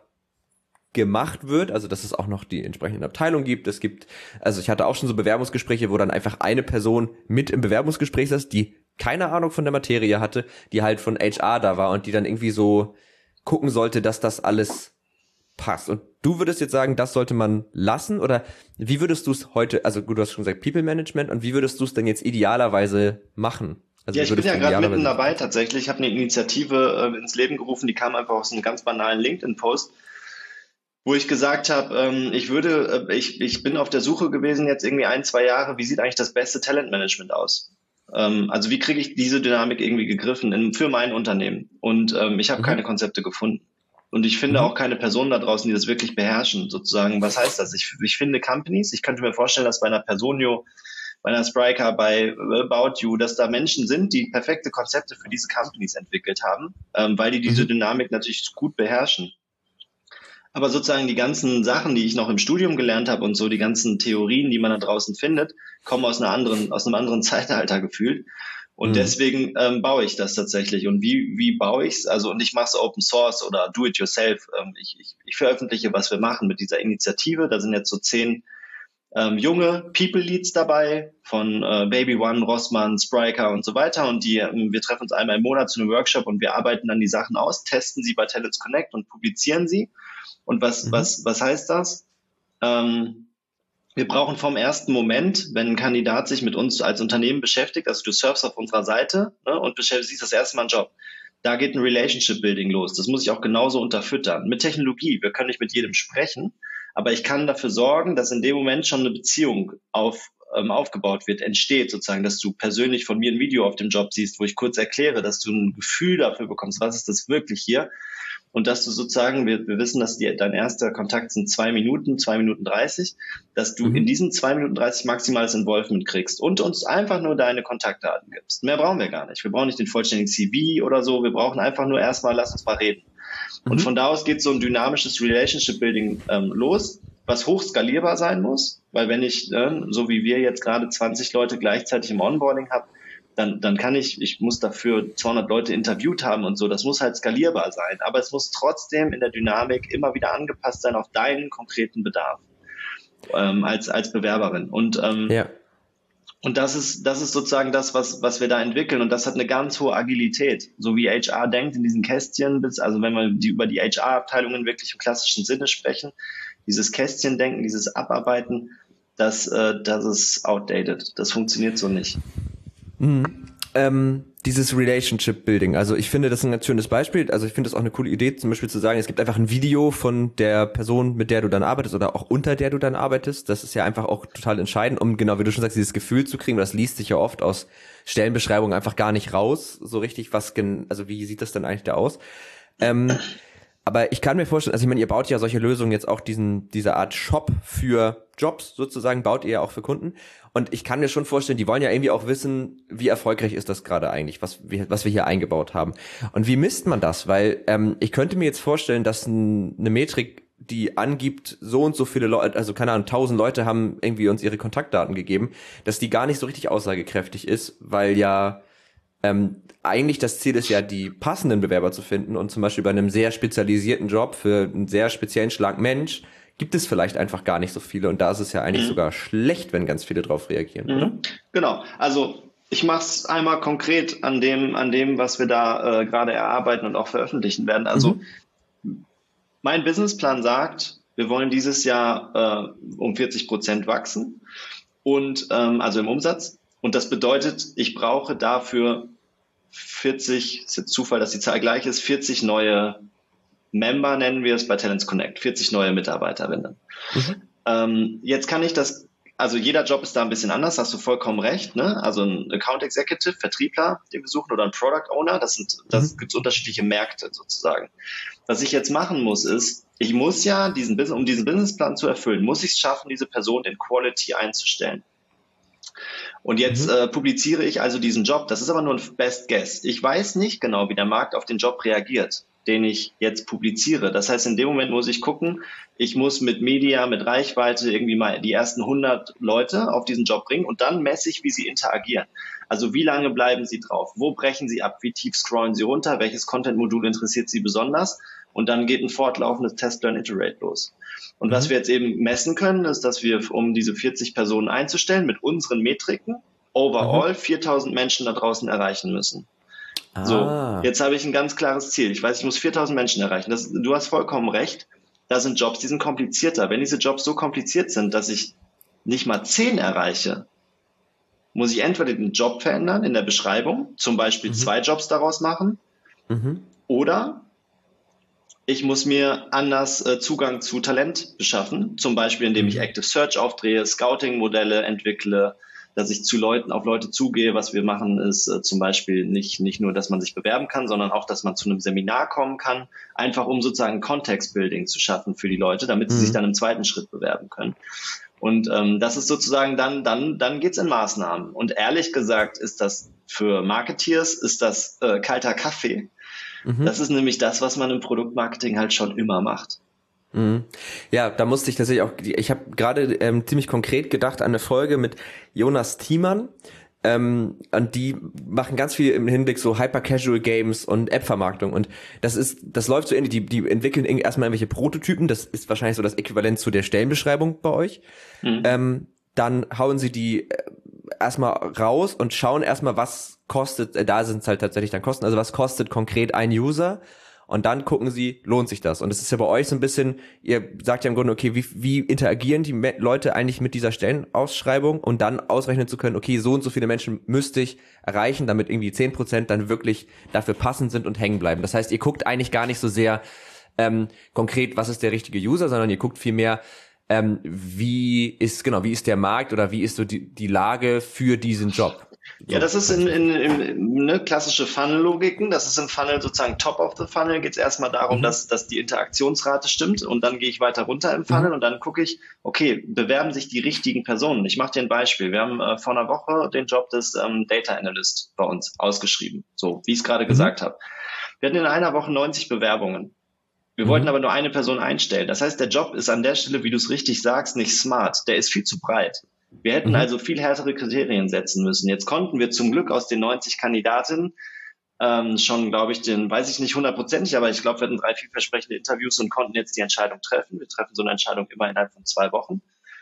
gemacht wird, also dass es auch noch die entsprechenden Abteilungen gibt. Es gibt, also ich hatte auch schon so Bewerbungsgespräche, wo dann einfach eine Person mit im Bewerbungsgespräch saß, die keine Ahnung von der Materie hatte, die halt von HR da war und die dann irgendwie so gucken sollte, dass das alles passt. Und du würdest jetzt sagen, das sollte man lassen, oder wie würdest du es heute, also gut, du hast schon gesagt People Management, und wie würdest du es denn jetzt idealerweise machen? Also ja, ich bin ja gerade mitten dabei tatsächlich. Ich habe eine Initiative ins Leben gerufen, die kam einfach aus einem ganz banalen LinkedIn-Post, wo ich gesagt habe, ich bin auf der Suche gewesen jetzt irgendwie 1-2 Jahre, wie sieht eigentlich das beste Talentmanagement aus? Also wie kriege ich diese Dynamik irgendwie gegriffen für mein Unternehmen? Und ich habe keine Konzepte gefunden. Und ich finde auch keine Personen da draußen, die das wirklich beherrschen, sozusagen. Was heißt das? Ich finde Companies, ich könnte mir vorstellen, dass bei einer Personio, bei einer Spryker, bei About You, dass da Menschen sind, die perfekte Konzepte für diese Companies entwickelt haben, weil die diese Dynamik natürlich gut beherrschen. Aber sozusagen die ganzen Sachen, die ich noch im Studium gelernt habe und so, die ganzen Theorien, die man da draußen findet, kommen aus einem anderen Zeitalter gefühlt. Und deswegen baue ich das tatsächlich. Und wie baue ich es? Also, und ich mache es Open Source oder Do It Yourself. Ich veröffentliche, was wir machen mit dieser Initiative. Da sind jetzt so 10 junge People Leads dabei von Baby One, Rossmann, Spryker und so weiter. Und wir treffen uns einmal im Monat zu einem Workshop und wir arbeiten dann die Sachen aus, testen sie bei Talents Connect und publizieren sie. Und was heißt das? Wir brauchen vom ersten Moment, wenn ein Kandidat sich mit uns als Unternehmen beschäftigt, also du surfst auf unserer Seite, ne, und siehst das erste Mal einen Job, da geht ein Relationship Building los. Das muss ich auch genauso unterfüttern. Mit Technologie, wir können nicht mit jedem sprechen, aber ich kann dafür sorgen, dass in dem Moment schon eine Beziehung aufgebaut wird, entsteht sozusagen, dass du persönlich von mir ein Video auf dem Job siehst, wo ich kurz erkläre, dass du ein Gefühl dafür bekommst, was ist das wirklich hier? Und dass du sozusagen, wir wissen, dass dein erster Kontakt sind 2 Minuten, 2 Minuten 30, dass du in diesen 2 Minuten 30 maximales Involvement kriegst und uns einfach nur deine Kontaktdaten gibst. Mehr brauchen wir gar nicht. Wir brauchen nicht den vollständigen CV oder so. Wir brauchen einfach nur erstmal, lass uns mal reden. Und von da aus geht so ein dynamisches Relationship Building los. was hoch skalierbar sein muss, weil wenn ich, so wie wir jetzt gerade 20 Leute gleichzeitig im Onboarding habe, dann kann ich muss dafür 200 Leute interviewt haben und so, das muss halt skalierbar sein, aber es muss trotzdem in der Dynamik immer wieder angepasst sein auf deinen konkreten Bedarf, als Bewerberin. Und das ist sozusagen das, was wir da entwickeln, und das hat eine ganz hohe Agilität, so wie HR denkt in diesen Kästchen, also wenn wir über die HR-Abteilungen wirklich im klassischen Sinne sprechen, dieses Kästchendenken, dieses Abarbeiten, das ist outdated, das funktioniert so nicht. Dieses Relationship Building, also ich finde, das ist ein ganz schönes Beispiel, also ich finde das auch eine coole Idee, zum Beispiel zu sagen, es gibt einfach ein Video von der Person, mit der du dann arbeitest oder auch unter der du dann arbeitest, das ist ja einfach auch total entscheidend, um genau, wie du schon sagst, dieses Gefühl zu kriegen, das liest sich ja oft aus Stellenbeschreibungen einfach gar nicht raus, so richtig, also wie sieht das denn eigentlich da aus? Aber ich kann mir vorstellen, also ich meine, ihr baut ja solche Lösungen jetzt auch diese Art Shop für Jobs sozusagen, baut ihr ja auch für Kunden. Und ich kann mir schon vorstellen, die wollen ja irgendwie auch wissen, wie erfolgreich ist das gerade eigentlich, was wir hier eingebaut haben. Und wie misst man das? Weil ich könnte mir jetzt vorstellen, dass eine Metrik, die angibt, so und so viele Leute, also keine Ahnung, 1000 Leute haben irgendwie uns ihre Kontaktdaten gegeben, dass die gar nicht so richtig aussagekräftig ist, weil ja eigentlich das Ziel ist ja, die passenden Bewerber zu finden, und zum Beispiel bei einem sehr spezialisierten Job für einen sehr speziellen Schlag Mensch gibt es vielleicht einfach gar nicht so viele, und da ist es ja eigentlich sogar schlecht, wenn ganz viele drauf reagieren, oder? Genau, also ich mache es einmal konkret an dem, was wir da gerade erarbeiten und auch veröffentlichen werden. Also mein Businessplan sagt, wir wollen dieses Jahr um 40% wachsen, und also im Umsatz, und das bedeutet, ich brauche dafür 40, ist jetzt Zufall, dass die Zahl gleich ist, 40 neue Member, nennen wir es bei Talents Connect, 40 neue Mitarbeiterinnen. Jetzt kann ich das, also jeder Job ist da ein bisschen anders, hast du vollkommen recht, ne? Also ein Account Executive, Vertriebler, den wir suchen, oder ein Product Owner, das gibt's unterschiedliche Märkte sozusagen. Was ich jetzt machen muss, ist, ich muss ja um diesen Businessplan zu erfüllen, muss ich es schaffen, diese Person in Quality einzustellen. Und jetzt publiziere ich also diesen Job. Das ist aber nur ein Best Guess. Ich weiß nicht genau, wie der Markt auf den Job reagiert, den ich jetzt publiziere. Das heißt, in dem Moment muss ich gucken, ich muss mit Media, mit Reichweite irgendwie mal die ersten 100 Leute auf diesen Job bringen, und dann messe ich, wie sie interagieren. Also wie lange bleiben sie drauf? Wo brechen sie ab? Wie tief scrollen sie runter? Welches Content-Modul interessiert sie besonders? Und dann geht ein fortlaufendes Test-Learn-Iterate los. Und was wir jetzt eben messen können, ist, dass wir, um diese 40 Personen einzustellen, mit unseren Metriken overall 4000 Menschen da draußen erreichen müssen. So, jetzt habe ich ein ganz klares Ziel. Ich weiß, ich muss 4000 Menschen erreichen. Du hast vollkommen recht. Da sind Jobs, die sind komplizierter. Wenn diese Jobs so kompliziert sind, dass ich nicht mal 10 erreiche, muss ich entweder den Job verändern in der Beschreibung, zum Beispiel 2 Jobs daraus machen, oder ich muss mir anders Zugang zu Talent beschaffen, zum Beispiel indem ich Active Search aufdrehe, Scouting-Modelle entwickle, dass ich auf Leute zugehe. Was wir machen, ist zum Beispiel nicht nur, dass man sich bewerben kann, sondern auch, dass man zu einem Seminar kommen kann, einfach um sozusagen Context-Building zu schaffen für die Leute, damit sie sich dann im zweiten Schritt bewerben können. Und das ist sozusagen dann geht's in Maßnahmen. Und ehrlich gesagt ist das für Marketeers ist das kalter Kaffee. Das ist nämlich das, was man im Produktmarketing halt schon immer macht. Ja, da musste ich tatsächlich auch, ich habe gerade ziemlich konkret gedacht an eine Folge mit Jonas Thiemann, und die machen ganz viel im Hinblick so Hyper-Casual-Games und App-Vermarktung, und das läuft so ähnlich, die entwickeln erstmal irgendwelche Prototypen, das ist wahrscheinlich so das Äquivalent zu der Stellenbeschreibung bei euch, dann hauen sie die erstmal raus und schauen erstmal, was kostet, da sind es halt tatsächlich dann Kosten, also was kostet konkret ein User, und dann gucken sie, lohnt sich das? Und es ist ja bei euch so ein bisschen, ihr sagt ja im Grunde, okay, wie interagieren die Leute eigentlich mit dieser Stellenausschreibung, und dann ausrechnen zu können, okay, so und so viele Menschen müsste ich erreichen, damit irgendwie 10% dann wirklich dafür passend sind und hängen bleiben. Das heißt, ihr guckt eigentlich gar nicht so sehr konkret, was ist der richtige User, sondern ihr guckt vielmehr, wie ist der Markt oder wie ist so die Lage für diesen Job? So. Ja, das ist in klassische Funnel-Logiken. Das ist im Funnel sozusagen top of the Funnel. Geht es erstmal darum, dass die Interaktionsrate stimmt, und dann gehe ich weiter runter im Funnel und dann gucke ich, okay, bewerben sich die richtigen Personen. Ich mache dir ein Beispiel. Wir haben vor einer Woche den Job des Data Analyst bei uns ausgeschrieben, so wie ich es gerade gesagt habe. Wir hatten in einer Woche 90 Bewerbungen. Wir wollten aber nur eine Person einstellen. Das heißt, der Job ist an der Stelle, wie du es richtig sagst, nicht smart. Der ist viel zu breit. Wir hätten also viel härtere Kriterien setzen müssen. Jetzt konnten wir zum Glück aus den 90 Kandidatinnen schon, glaube ich, weiß ich nicht hundertprozentig, aber ich glaube, wir hatten 3 vielversprechende Interviews und konnten jetzt die Entscheidung treffen. Wir treffen so eine Entscheidung immer innerhalb von 2 Wochen.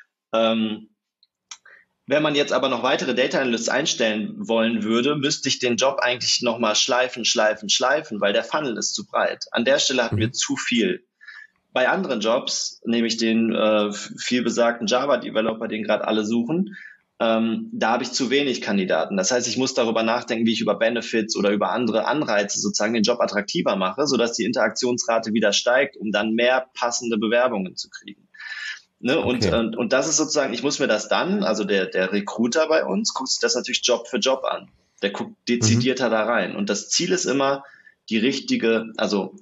Wenn man jetzt aber noch weitere Data Analysts einstellen wollen würde, müsste ich den Job eigentlich nochmal schleifen, weil der Funnel ist zu breit. An der Stelle hatten wir zu viel. Bei anderen Jobs, nämlich den vielbesagten Java-Developer, den gerade alle suchen, da habe ich zu wenig Kandidaten. Das heißt, ich muss darüber nachdenken, wie ich über Benefits oder über andere Anreize sozusagen den Job attraktiver mache, sodass die Interaktionsrate wieder steigt, um dann mehr passende Bewerbungen zu kriegen. Ne? Okay. Und das ist sozusagen, ich muss mir das dann, also der Recruiter bei uns, guckt sich das natürlich Job für Job an. Der guckt dezidierter da rein. Und das Ziel ist immer die richtige, also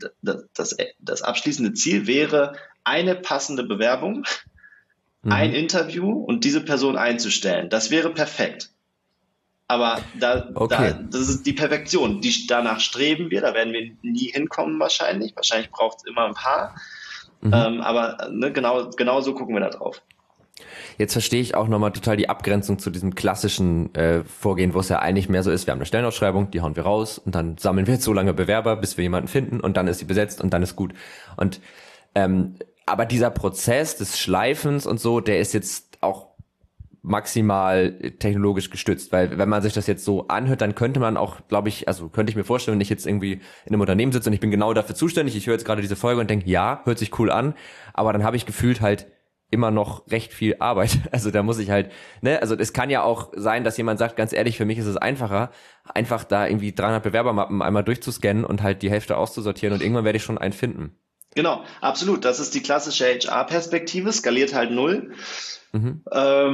das abschließende Ziel wäre, eine passende Bewerbung, ein Interview und diese Person einzustellen. Das wäre perfekt. Aber das ist die Perfektion. Danach streben wir, da werden wir nie hinkommen wahrscheinlich. Wahrscheinlich braucht es immer ein paar. Aber genau so gucken wir da drauf. Jetzt verstehe ich auch nochmal total die Abgrenzung zu diesem klassischen Vorgehen, wo es ja eigentlich mehr so ist, wir haben eine Stellenausschreibung, die hauen wir raus und dann sammeln wir jetzt so lange Bewerber, bis wir jemanden finden und dann ist sie besetzt und dann ist gut. Und aber dieser Prozess des Schleifens und so, der ist jetzt auch maximal technologisch gestützt, weil wenn man sich das jetzt so anhört, dann könnte man auch, glaube ich, also könnte ich mir vorstellen, wenn ich jetzt irgendwie in einem Unternehmen sitze und ich bin genau dafür zuständig, ich höre jetzt gerade diese Folge und denke, ja, hört sich cool an, aber dann habe ich gefühlt halt immer noch recht viel Arbeit. Also da muss ich halt, also es kann ja auch sein, dass jemand sagt, ganz ehrlich, für mich ist es einfacher, einfach da irgendwie 300 Bewerbermappen einmal durchzuscannen und halt die Hälfte auszusortieren und irgendwann werde ich schon einen finden. Genau, absolut. Das ist die klassische HR-Perspektive, skaliert halt 0. In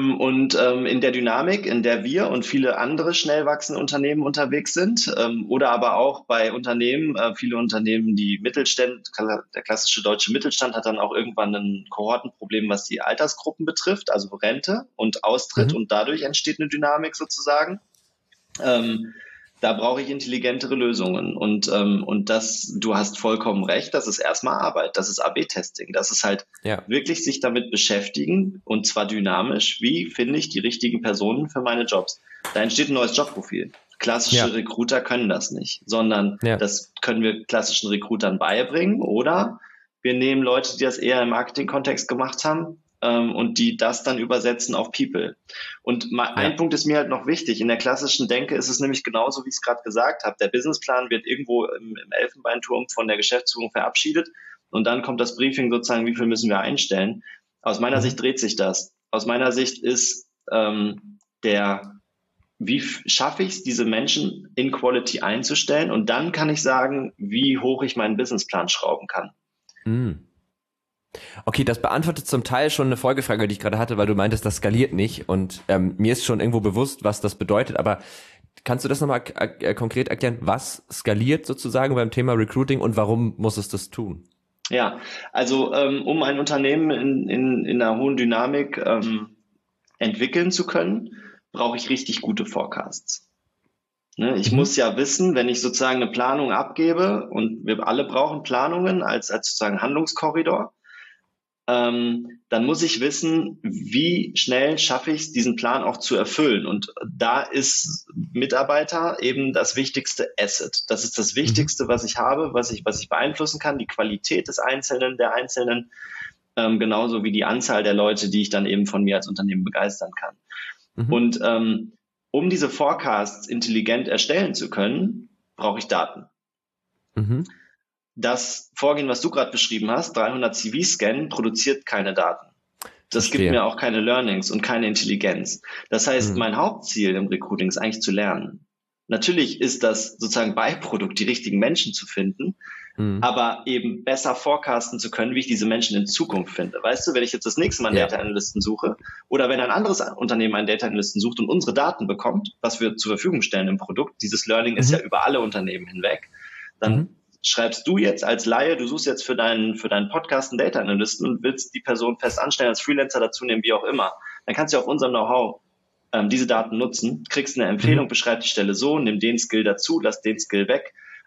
der Dynamik, in der wir und viele andere schnell wachsende Unternehmen unterwegs sind, oder aber auch bei Unternehmen, viele Unternehmen, die Mittelstand, der klassische deutsche Mittelstand hat dann auch irgendwann ein Kohortenproblem, was die Altersgruppen betrifft, also Rente und Austritt und dadurch entsteht eine Dynamik sozusagen. Da brauche ich intelligentere Lösungen und du hast vollkommen recht, das ist erstmal Arbeit, das ist AB-Testing, das ist halt wirklich sich damit beschäftigen und zwar dynamisch, wie finde ich die richtigen Personen für meine Jobs. Da entsteht ein neues Jobprofil. Klassische Recruiter können das nicht, sondern das können wir klassischen Recruitern beibringen oder wir nehmen Leute, die das eher im Marketing-Kontext gemacht haben, und die das dann übersetzen auf People. Und ein Punkt ist mir halt noch wichtig. In der klassischen Denke ist es nämlich genauso, wie ich es gerade gesagt habe. Der Businessplan wird irgendwo im Elfenbeinturm von der Geschäftsführung verabschiedet und dann kommt das Briefing sozusagen, wie viel müssen wir einstellen. Aus meiner Sicht dreht sich das. Aus meiner Sicht ist wie schaffe ich es, diese Menschen in Quality einzustellen und dann kann ich sagen, wie hoch ich meinen Businessplan schrauben kann. Okay, das beantwortet zum Teil schon eine Folgefrage, die ich gerade hatte, weil du meintest, das skaliert nicht und mir ist schon irgendwo bewusst, was das bedeutet, aber kannst du das nochmal konkret erklären, was skaliert sozusagen beim Thema Recruiting und warum muss es das tun? Ja, also um ein Unternehmen in einer hohen Dynamik entwickeln zu können, brauche ich richtig gute Forecasts. Ich muss ja wissen, wenn ich sozusagen eine Planung abgebe und wir alle brauchen Planungen als sozusagen Handlungskorridor, dann muss ich wissen, wie schnell schaffe ich es, diesen Plan auch zu erfüllen. Und da ist Mitarbeiter eben das wichtigste Asset. Das ist das Wichtigste, was ich habe, was ich beeinflussen kann, die Qualität der Einzelnen, genauso wie die Anzahl der Leute, die ich dann eben von mir als Unternehmen begeistern kann. Und um diese Forecasts intelligent erstellen zu können, brauche ich Daten. Das Vorgehen, was du gerade beschrieben hast, 300 CV scannen, produziert keine Daten. Das gibt mir auch keine Learnings und keine Intelligenz. Das heißt, mein Hauptziel im Recruiting ist eigentlich zu lernen. Natürlich ist das sozusagen Beiprodukt, die richtigen Menschen zu finden, aber eben besser forecasten zu können, wie ich diese Menschen in Zukunft finde. Weißt du, wenn ich jetzt das nächste Mal einen Data Analysten suche oder wenn ein anderes Unternehmen einen Data Analysten sucht und unsere Daten bekommt, was wir zur Verfügung stellen im Produkt, dieses Learning ist ja über alle Unternehmen hinweg, dann schreibst du jetzt als Laie, du suchst jetzt für deinen Podcast einen Data Analysten und willst die Person fest anstellen, als Freelancer dazu nehmen, wie auch immer. Dann kannst du auf unserem Know-how diese Daten nutzen, kriegst eine Empfehlung, beschreib die Stelle so, nimm den Skill dazu, lass den Skill weg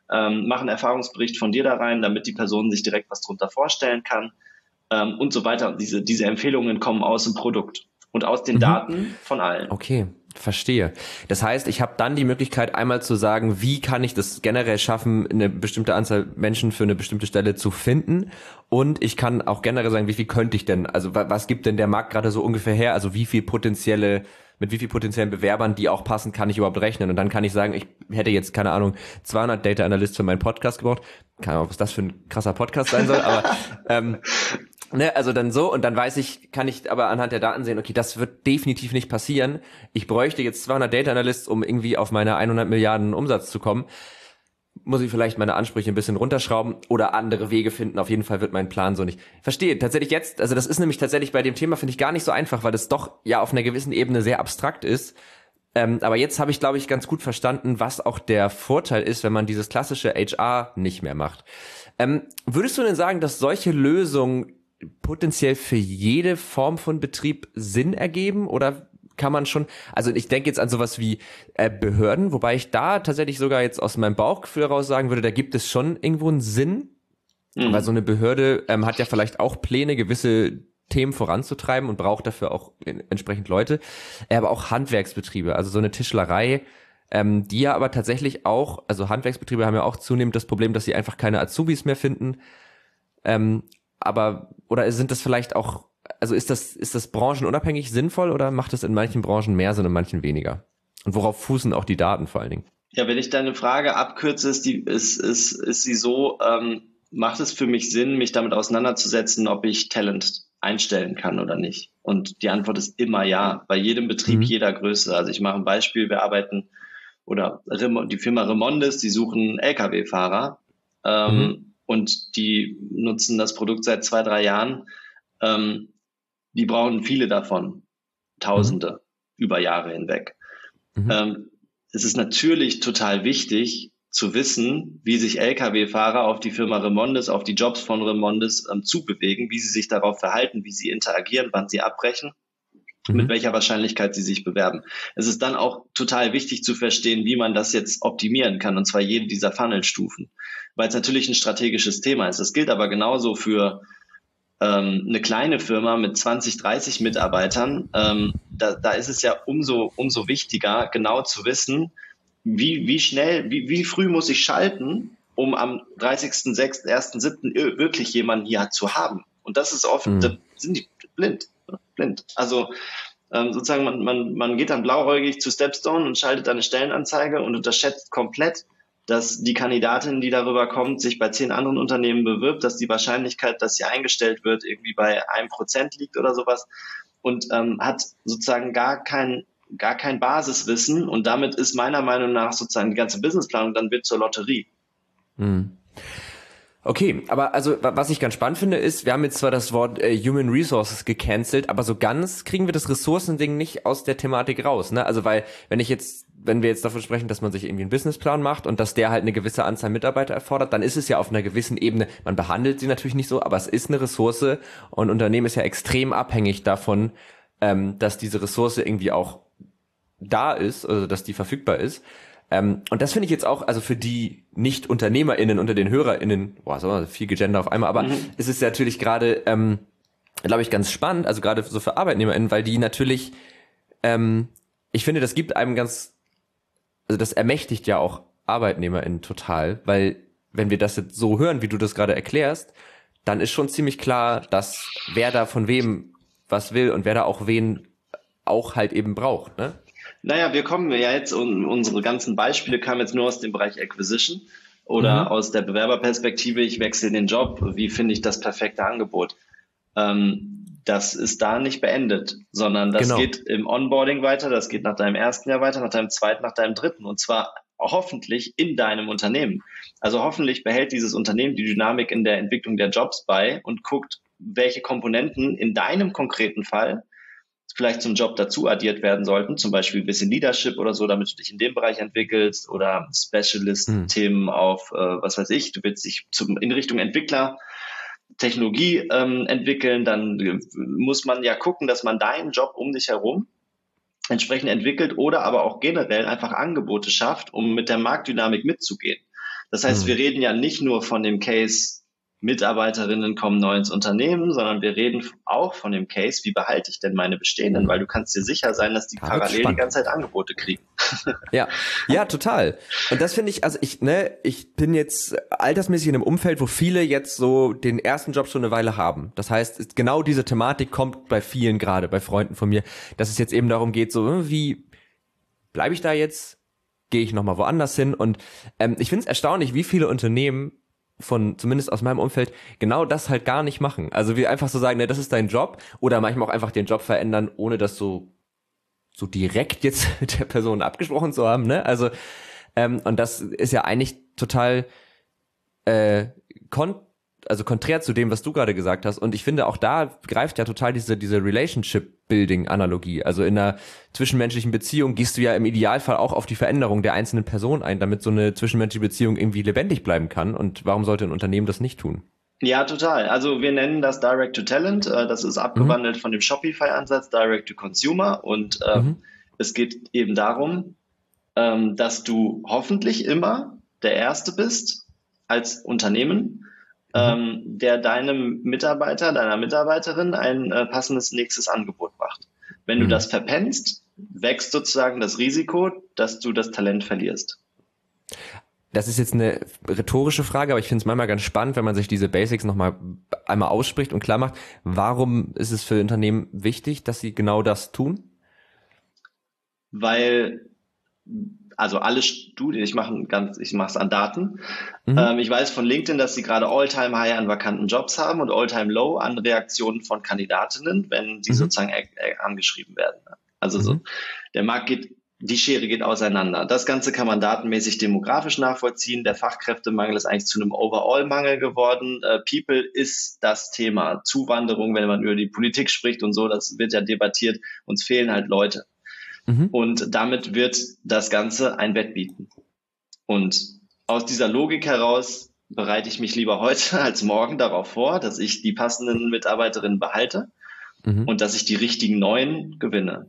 mach einen Erfahrungsbericht von dir da rein, damit die Person sich direkt was drunter vorstellen kann und so weiter. Diese Empfehlungen kommen aus dem Produkt und aus den Daten von allen. Okay, verstehe. Das heißt, ich habe dann die Möglichkeit, einmal zu sagen, wie kann ich das generell schaffen, eine bestimmte Anzahl Menschen für eine bestimmte Stelle zu finden, und ich kann auch generell sagen, wie viel könnte ich denn, also was gibt denn der Markt gerade so ungefähr her, also mit wie viel potenziellen Bewerbern, die auch passen, kann ich überhaupt rechnen, und dann kann ich sagen, ich hätte jetzt, keine Ahnung, 200 Data Analysts für meinen Podcast gebraucht, keine Ahnung, was das für ein krasser Podcast sein soll, aber also dann so, und dann kann ich aber anhand der Daten sehen, okay, das wird definitiv nicht passieren. Ich bräuchte jetzt 200 Data Analysts, um irgendwie auf meine 100 Milliarden Umsatz zu kommen. Muss ich vielleicht meine Ansprüche ein bisschen runterschrauben oder andere Wege finden. Auf jeden Fall wird mein Plan so nicht. Verstehe, tatsächlich jetzt, also das ist nämlich tatsächlich bei dem Thema, finde ich, gar nicht so einfach, weil das doch ja auf einer gewissen Ebene sehr abstrakt ist. Aber jetzt habe ich, glaube ich, ganz gut verstanden, was auch der Vorteil ist, wenn man dieses klassische HR nicht mehr macht. Würdest du denn sagen, dass solche Lösungen potenziell für jede Form von Betrieb Sinn ergeben, oder kann man schon, also ich denke jetzt an sowas wie Behörden, wobei ich da tatsächlich sogar jetzt aus meinem Bauchgefühl heraus sagen würde, da gibt es schon irgendwo einen Sinn, weil so eine Behörde hat ja vielleicht auch Pläne, gewisse Themen voranzutreiben und braucht dafür auch entsprechend Leute, aber auch Handwerksbetriebe, also so eine Tischlerei, die ja aber tatsächlich auch, also Handwerksbetriebe haben ja auch zunehmend das Problem, dass sie einfach keine Azubis mehr finden, aber, oder sind das vielleicht auch, also ist das branchenunabhängig sinnvoll, oder macht es in manchen Branchen mehr Sinn und in manchen weniger? Und worauf fußen auch die Daten vor allen Dingen? Ja, wenn ich deine Frage abkürze, ist sie so, macht es für mich Sinn, mich damit auseinanderzusetzen, ob ich Talent einstellen kann oder nicht? Und die Antwort ist immer ja, bei jedem Betrieb, jeder Größe. Also ich mache ein Beispiel, wir arbeiten, oder die Firma Remondes, die suchen Lkw-Fahrer, und die nutzen das Produkt seit 2-3 Jahren. Die brauchen viele davon, Tausende, über Jahre hinweg. Es ist natürlich total wichtig zu wissen, wie sich Lkw-Fahrer auf die Firma Remondes, auf die Jobs von Remondes zubewegen, wie sie sich darauf verhalten, wie sie interagieren, wann sie abbrechen, mit welcher Wahrscheinlichkeit sie sich bewerben. Es ist dann auch total wichtig zu verstehen, wie man das jetzt optimieren kann, und zwar jede dieser Funnelstufen, weil es natürlich ein strategisches Thema ist. Das gilt aber genauso für eine kleine Firma mit 20, 30 Mitarbeitern. Da ist es ja umso wichtiger, genau zu wissen, wie früh muss ich schalten, um am 30.06., 1.07. wirklich jemanden hier zu haben. Und das ist oft, da sind die blind. Also sozusagen, man geht dann blauäugig zu Stepstone und schaltet eine Stellenanzeige und unterschätzt komplett, dass die Kandidatin, die darüber kommt, sich bei 10 anderen Unternehmen bewirbt, dass die Wahrscheinlichkeit, dass sie eingestellt wird, irgendwie bei 1% liegt oder sowas, und hat sozusagen gar kein Basiswissen, und damit ist meiner Meinung nach sozusagen die ganze Businessplanung dann wird zur Lotterie. Okay, aber also was ich ganz spannend finde ist, wir haben jetzt zwar das Wort Human Resources gecancelt, aber so ganz kriegen wir das Ressourcending nicht aus der Thematik raus, ne? Also weil, wenn wir jetzt davon sprechen, dass man sich irgendwie einen Businessplan macht und dass der halt eine gewisse Anzahl Mitarbeiter erfordert, dann ist es ja auf einer gewissen Ebene, man behandelt sie natürlich nicht so, aber es ist eine Ressource, und Unternehmen ist ja extrem abhängig davon, dass diese Ressource irgendwie auch da ist, also dass die verfügbar ist. Und das finde ich jetzt auch, also für die Nicht-UnternehmerInnen unter den HörerInnen, so viel Gegender auf einmal, aber es ist natürlich gerade, glaube ich, ganz spannend, also gerade so für ArbeitnehmerInnen, weil die natürlich, ich finde, das gibt einem also das ermächtigt ja auch ArbeitnehmerInnen total, weil wenn wir das jetzt so hören, wie du das gerade erklärst, dann ist schon ziemlich klar, dass wer da von wem was will und wer da auch wen auch halt eben braucht, ne? Naja, wir kommen ja jetzt, und unsere ganzen Beispiele kamen jetzt nur aus dem Bereich Acquisition oder aus der Bewerberperspektive, ich wechsle den Job, wie finde ich das perfekte Angebot? Das ist da nicht beendet, sondern das geht im Onboarding weiter, das geht nach deinem ersten Jahr weiter, nach deinem zweiten, nach deinem dritten, und zwar hoffentlich in deinem Unternehmen. Also hoffentlich behält dieses Unternehmen die Dynamik in der Entwicklung der Jobs bei und guckt, welche Komponenten in deinem konkreten Fall vielleicht zum Job dazu addiert werden sollten, zum Beispiel ein bisschen Leadership oder so, damit du dich in dem Bereich entwickelst, oder Specialist-Themen auf, was weiß ich, du willst dich in Richtung Entwickler, Technologie entwickeln, dann muss man ja gucken, dass man deinen Job um dich herum entsprechend entwickelt oder aber auch generell einfach Angebote schafft, um mit der Marktdynamik mitzugehen. Das heißt, wir reden ja nicht nur von dem Case, Mitarbeiterinnen kommen neu ins Unternehmen, sondern wir reden auch von dem Case, wie behalte ich denn meine Bestehenden, weil du kannst dir sicher sein, dass die parallel die ganze Zeit Angebote kriegen. Ja, total. Und das finde ich, also ich bin jetzt altersmäßig in einem Umfeld, wo viele jetzt so den ersten Job schon eine Weile haben. Das heißt, genau diese Thematik kommt bei vielen gerade, bei Freunden von mir, dass es jetzt eben darum geht, so wie bleibe ich da jetzt, gehe ich nochmal woanders hin? Und ich finde es erstaunlich, wie viele Unternehmen zumindest aus meinem Umfeld, genau das halt gar nicht machen. Also wir einfach so sagen, ne, das ist dein Job, oder manchmal auch einfach den Job verändern, ohne das so direkt jetzt mit der Person abgesprochen zu haben, ne? Also, und das ist ja eigentlich total konträr zu dem, was du gerade gesagt hast. Und ich finde, auch da greift ja total diese Relationship-Building-Analogie. Also in einer zwischenmenschlichen Beziehung gehst du ja im Idealfall auch auf die Veränderung der einzelnen Person ein, damit so eine zwischenmenschliche Beziehung irgendwie lebendig bleiben kann. Und warum sollte ein Unternehmen das nicht tun? Ja, total. Also wir nennen das Direct to Talent. Das ist abgewandelt von dem Shopify-Ansatz Direct to Consumer. Und es geht eben darum, dass du hoffentlich immer der Erste bist als Unternehmen, der deinem Mitarbeiter, deiner Mitarbeiterin ein passendes nächstes Angebot macht. Wenn du das verpennst, wächst sozusagen das Risiko, dass du das Talent verlierst. Das ist jetzt eine rhetorische Frage, aber ich finde es manchmal ganz spannend, wenn man sich diese Basics nochmal einmal ausspricht und klar macht. Warum ist es für Unternehmen wichtig, dass sie genau das tun? Weil also alle Studien, ich mache es an Daten. Ich weiß von LinkedIn, dass sie gerade All-Time-High an vakanten Jobs haben und All-Time-Low an Reaktionen von Kandidatinnen, wenn sie sozusagen angeschrieben werden. Also so, der Markt die Schere geht auseinander. Das Ganze kann man datenmäßig demografisch nachvollziehen. Der Fachkräftemangel ist eigentlich zu einem Overall-Mangel geworden. People ist das Thema. Zuwanderung, wenn man über die Politik spricht und so, das wird ja debattiert. Uns fehlen halt Leute. Und damit wird das Ganze ein Wettbieten. Und aus dieser Logik heraus bereite ich mich lieber heute als morgen darauf vor, dass ich die passenden Mitarbeiterinnen behalte und dass ich die richtigen Neuen gewinne.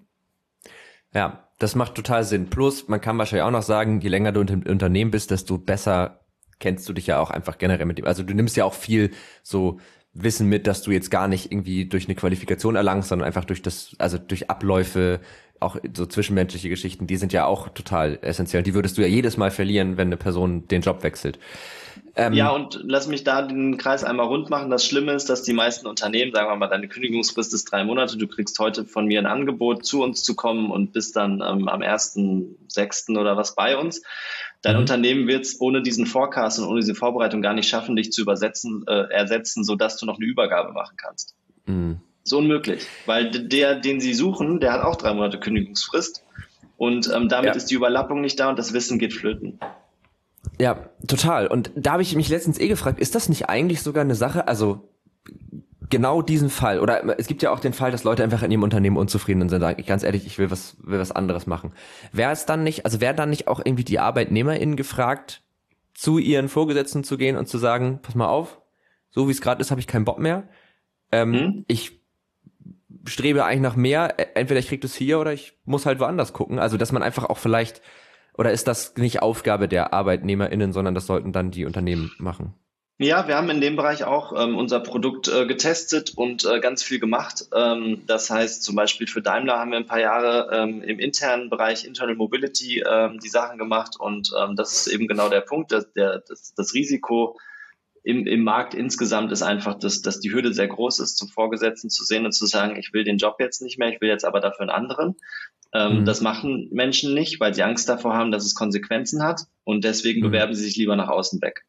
Ja, das macht total Sinn. Plus, man kann wahrscheinlich auch noch sagen, je länger du im Unternehmen bist, desto besser kennst du dich ja auch einfach generell mit dem. Also du nimmst ja auch viel so Wissen mit, dass du jetzt gar nicht irgendwie durch eine Qualifikation erlangst, sondern einfach durch Abläufe, auch so zwischenmenschliche Geschichten, die sind ja auch total essentiell. Die würdest du ja jedes Mal verlieren, wenn eine Person den Job wechselt. Ja, und lass mich da den Kreis einmal rund machen. Das Schlimme ist, dass die meisten Unternehmen, sagen wir mal, deine Kündigungsfrist ist 3 Monate, du kriegst heute von mir ein Angebot, zu uns zu kommen und bist dann am 1.6. oder was bei uns. Dein Unternehmen wird es ohne diesen Forecast und ohne diese Vorbereitung gar nicht schaffen, dich zu ersetzen, sodass du noch eine Übergabe machen kannst. Ist unmöglich, weil der, den sie suchen, der hat auch 3 Monate Kündigungsfrist und damit ist die Überlappung nicht da und das Wissen geht flöten. Ja, total. Und da habe ich mich letztens gefragt, ist das nicht eigentlich sogar eine Sache, also genau diesen Fall, oder es gibt ja auch den Fall, dass Leute einfach in ihrem Unternehmen unzufrieden sind und sagen, ganz ehrlich, ich will was anderes machen. Wäre dann nicht auch irgendwie die ArbeitnehmerInnen gefragt, zu ihren Vorgesetzten zu gehen und zu sagen, pass mal auf, so wie es gerade ist, habe ich keinen Bock mehr. Ich strebe eigentlich nach mehr, entweder ich kriege das hier oder ich muss halt woanders gucken. Also dass man einfach auch vielleicht, oder ist das nicht Aufgabe der ArbeitnehmerInnen, sondern das sollten dann die Unternehmen machen? Ja, wir haben in dem Bereich auch unser Produkt getestet und ganz viel gemacht. Das heißt zum Beispiel für Daimler haben wir ein paar Jahre im internen Bereich Internal Mobility die Sachen gemacht und das ist eben genau der Punkt, dass das Risiko im Markt insgesamt ist einfach, dass die Hürde sehr groß ist, zum Vorgesetzten zu sehen und zu sagen, ich will den Job jetzt nicht mehr, ich will jetzt aber dafür einen anderen. Das machen Menschen nicht, weil sie Angst davor haben, dass es Konsequenzen hat und deswegen bewerben sie sich lieber nach außen weg.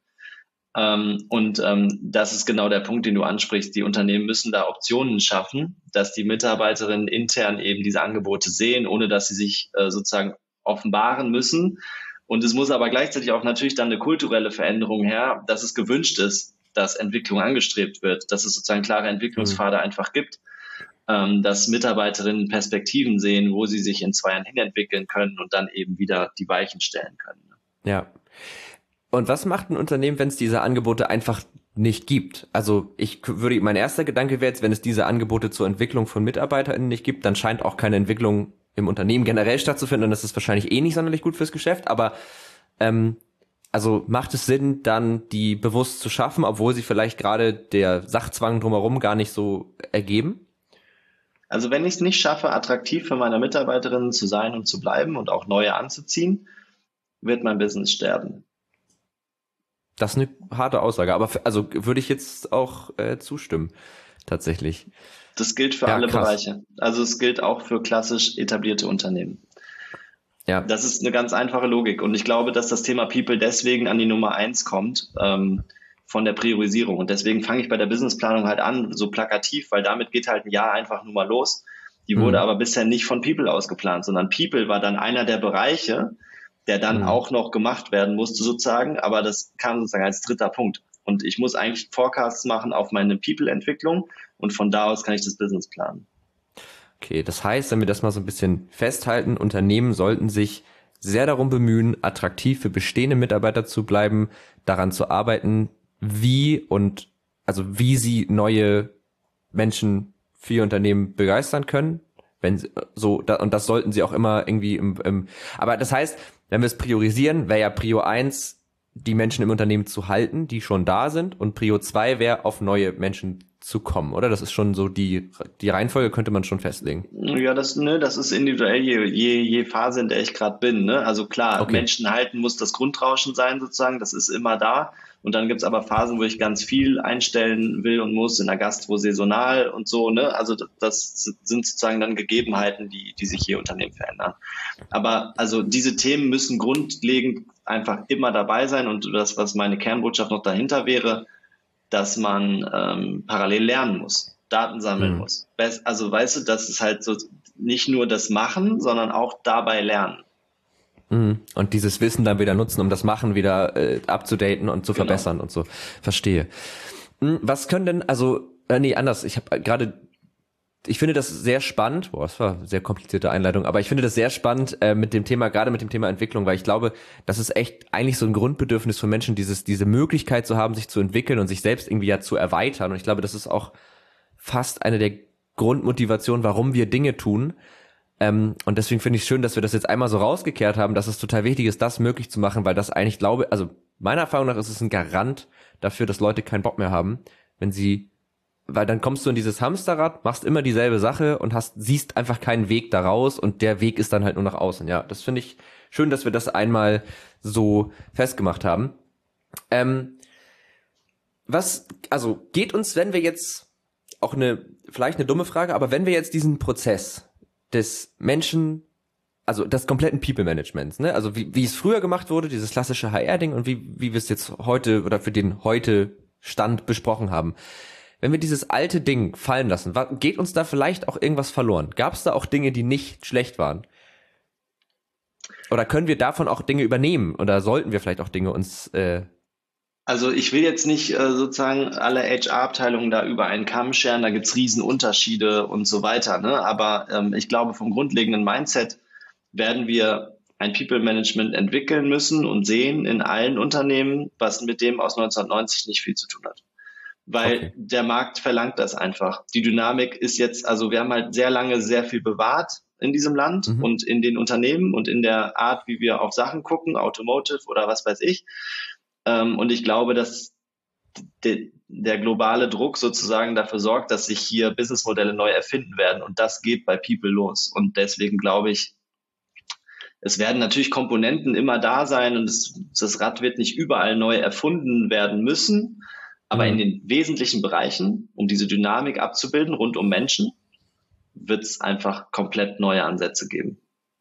Das ist genau der Punkt, den du ansprichst. Die Unternehmen müssen da Optionen schaffen, dass die Mitarbeiterinnen intern eben diese Angebote sehen, ohne dass sie sich sozusagen offenbaren müssen. Und es muss aber gleichzeitig auch natürlich dann eine kulturelle Veränderung her, dass es gewünscht ist, dass Entwicklung angestrebt wird, dass es sozusagen klare Entwicklungspfade einfach gibt, dass Mitarbeiterinnen Perspektiven sehen, wo sie sich in 2 Jahren hinentwickeln können und dann eben wieder die Weichen stellen können. Ja. Und was macht ein Unternehmen, wenn es diese Angebote einfach nicht gibt? Also mein erster Gedanke wäre jetzt, wenn es diese Angebote zur Entwicklung von MitarbeiterInnen nicht gibt, dann scheint auch keine Entwicklung im Unternehmen generell stattzufinden und das ist wahrscheinlich nicht sonderlich gut fürs Geschäft, aber also macht es Sinn, dann die bewusst zu schaffen, obwohl sie vielleicht gerade der Sachzwang drumherum gar nicht so ergeben? Also wenn ich es nicht schaffe, attraktiv für meine Mitarbeiterinnen zu sein und zu bleiben und auch neue anzuziehen, wird mein Business sterben. Das ist eine harte Aussage, aber also würde ich jetzt auch zustimmen, tatsächlich. Das gilt für alle Bereiche. Also es gilt auch für klassisch etablierte Unternehmen. Ja. Das ist eine ganz einfache Logik. Und ich glaube, dass das Thema People deswegen an die Nummer 1 kommt, von der Priorisierung. Und deswegen fange ich bei der Businessplanung halt an, so plakativ, weil damit geht halt ein Jahr einfach nur mal los. Die wurde aber bisher nicht von People ausgeplant, sondern People war dann einer der Bereiche, der dann auch noch gemacht werden musste sozusagen. Aber das kam sozusagen als dritter Punkt. Und ich muss eigentlich Forecasts machen auf meine People-Entwicklung und von da aus kann ich das Business planen. Okay, das heißt, wenn wir das mal so ein bisschen festhalten, Unternehmen sollten sich sehr darum bemühen, attraktiv für bestehende Mitarbeiter zu bleiben, daran zu arbeiten, wie sie neue Menschen für ihr Unternehmen begeistern können. Und das sollten sie auch immer irgendwie aber das heißt, wenn wir es priorisieren, wäre ja Prio 1, die Menschen im Unternehmen zu halten, die schon da sind, und Prio 2 wäre, auf neue Menschen zu kommen, oder? Das ist schon so die Reihenfolge könnte man schon festlegen. Ja, das ist individuell je Phase, in der ich gerade bin. Ne? Also klar, Menschen halten muss das Grundrauschen sein sozusagen, das ist immer da. Und dann gibt's aber Phasen, wo ich ganz viel einstellen will und muss, in der Gastro saisonal und so. Ne? Also das sind sozusagen dann Gegebenheiten, die sich je Unternehmen verändern. Aber also diese Themen müssen grundlegend einfach immer dabei sein. Und das, was meine Kernbotschaft noch dahinter wäre, dass man parallel lernen muss, Daten sammeln muss. Also weißt du, das ist halt so nicht nur das Machen, sondern auch dabei lernen. Und dieses Wissen dann wieder nutzen, um das Machen wieder abzudaten und zu verbessern und so. Verstehe. Was können denn, anders, ich finde das sehr spannend, das war eine sehr komplizierte Einleitung, aber ich finde das sehr spannend gerade mit dem Thema Entwicklung, weil ich glaube, das ist echt eigentlich so ein Grundbedürfnis von Menschen, diese Möglichkeit zu haben, sich zu entwickeln und sich selbst irgendwie ja zu erweitern. Und ich glaube, das ist auch fast eine der Grundmotivationen, warum wir Dinge tun. Und deswegen finde ich es schön, dass wir das jetzt einmal so rausgekehrt haben, dass es total wichtig ist, das möglich zu machen, weil das eigentlich meiner Erfahrung nach ist es ein Garant dafür, dass Leute keinen Bock mehr haben, weil dann kommst du in dieses Hamsterrad, machst immer dieselbe Sache und siehst einfach keinen Weg da raus und der Weg ist dann halt nur nach außen. Ja, das finde ich schön, dass wir das einmal so festgemacht haben. Geht uns, wenn wir jetzt vielleicht eine dumme Frage, aber wenn wir jetzt diesen Prozess des Menschen, also des kompletten People-Managements, ne? Also wie es früher gemacht wurde, dieses klassische HR-Ding und wie wir es jetzt heute oder für den heute Stand besprochen haben. Wenn wir dieses alte Ding fallen lassen, geht uns da vielleicht auch irgendwas verloren? Gab es da auch Dinge, die nicht schlecht waren? Oder können wir davon auch Dinge übernehmen? Oder sollten wir vielleicht auch Dinge uns Also ich will jetzt nicht sozusagen alle HR-Abteilungen da über einen Kamm scheren, da gibt's Riesenunterschiede und so weiter. Ne? Aber ich glaube, vom grundlegenden Mindset werden wir ein People-Management entwickeln müssen und sehen in allen Unternehmen, was mit dem aus 1990 nicht viel zu tun hat. Weil der Markt verlangt das einfach. Die Dynamik ist jetzt, also wir haben halt sehr lange sehr viel bewahrt in diesem Land und in den Unternehmen und in der Art, wie wir auf Sachen gucken, Automotive oder was weiß ich. Und ich glaube, dass der globale Druck sozusagen dafür sorgt, dass sich hier Businessmodelle neu erfinden werden. Und das geht bei People los. Und deswegen glaube ich, es werden natürlich Komponenten immer da sein und das Rad wird nicht überall neu erfunden werden müssen. Aber in den wesentlichen Bereichen, um diese Dynamik abzubilden, rund um Menschen, wird es einfach komplett neue Ansätze geben.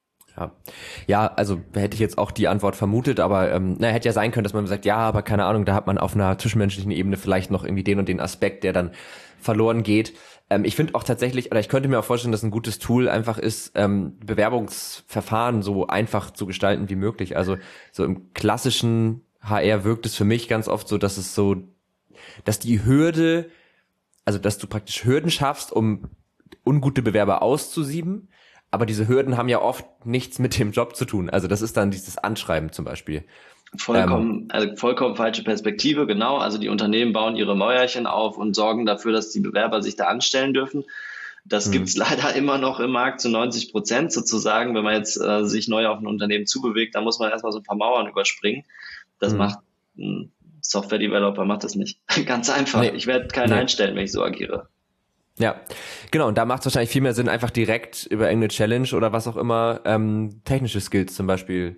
Ja, also hätte ich jetzt auch die Antwort vermutet, aber hätte ja sein können, dass man sagt, ja, aber keine Ahnung, da hat man auf einer zwischenmenschlichen Ebene vielleicht noch irgendwie den und den Aspekt, der dann verloren geht. Ich finde auch tatsächlich, oder ich könnte mir auch vorstellen, dass ein gutes Tool einfach ist, Bewerbungsverfahren so einfach zu gestalten wie möglich. Also so im klassischen HR wirkt es für mich ganz oft so, dass die Hürde, also dass du praktisch Hürden schaffst, um ungute Bewerber auszusieben, aber diese Hürden haben ja oft nichts mit dem Job zu tun. Also das ist dann dieses Anschreiben zum Beispiel. Vollkommen falsche Perspektive, genau. Also die Unternehmen bauen ihre Mäuerchen auf und sorgen dafür, dass die Bewerber sich da anstellen dürfen. Das gibt's leider immer noch im Markt zu 90% sozusagen. Wenn man jetzt sich neu auf ein Unternehmen zubewegt, dann muss man erstmal so ein paar Mauern überspringen. Das macht ein Software-Developer macht das nicht. Ganz einfach. Nee. Ich werde keinen einstellen, wenn ich so agiere. Ja, genau. Und da macht es wahrscheinlich viel mehr Sinn, einfach direkt über irgendeine Challenge oder was auch immer, technische Skills zum Beispiel.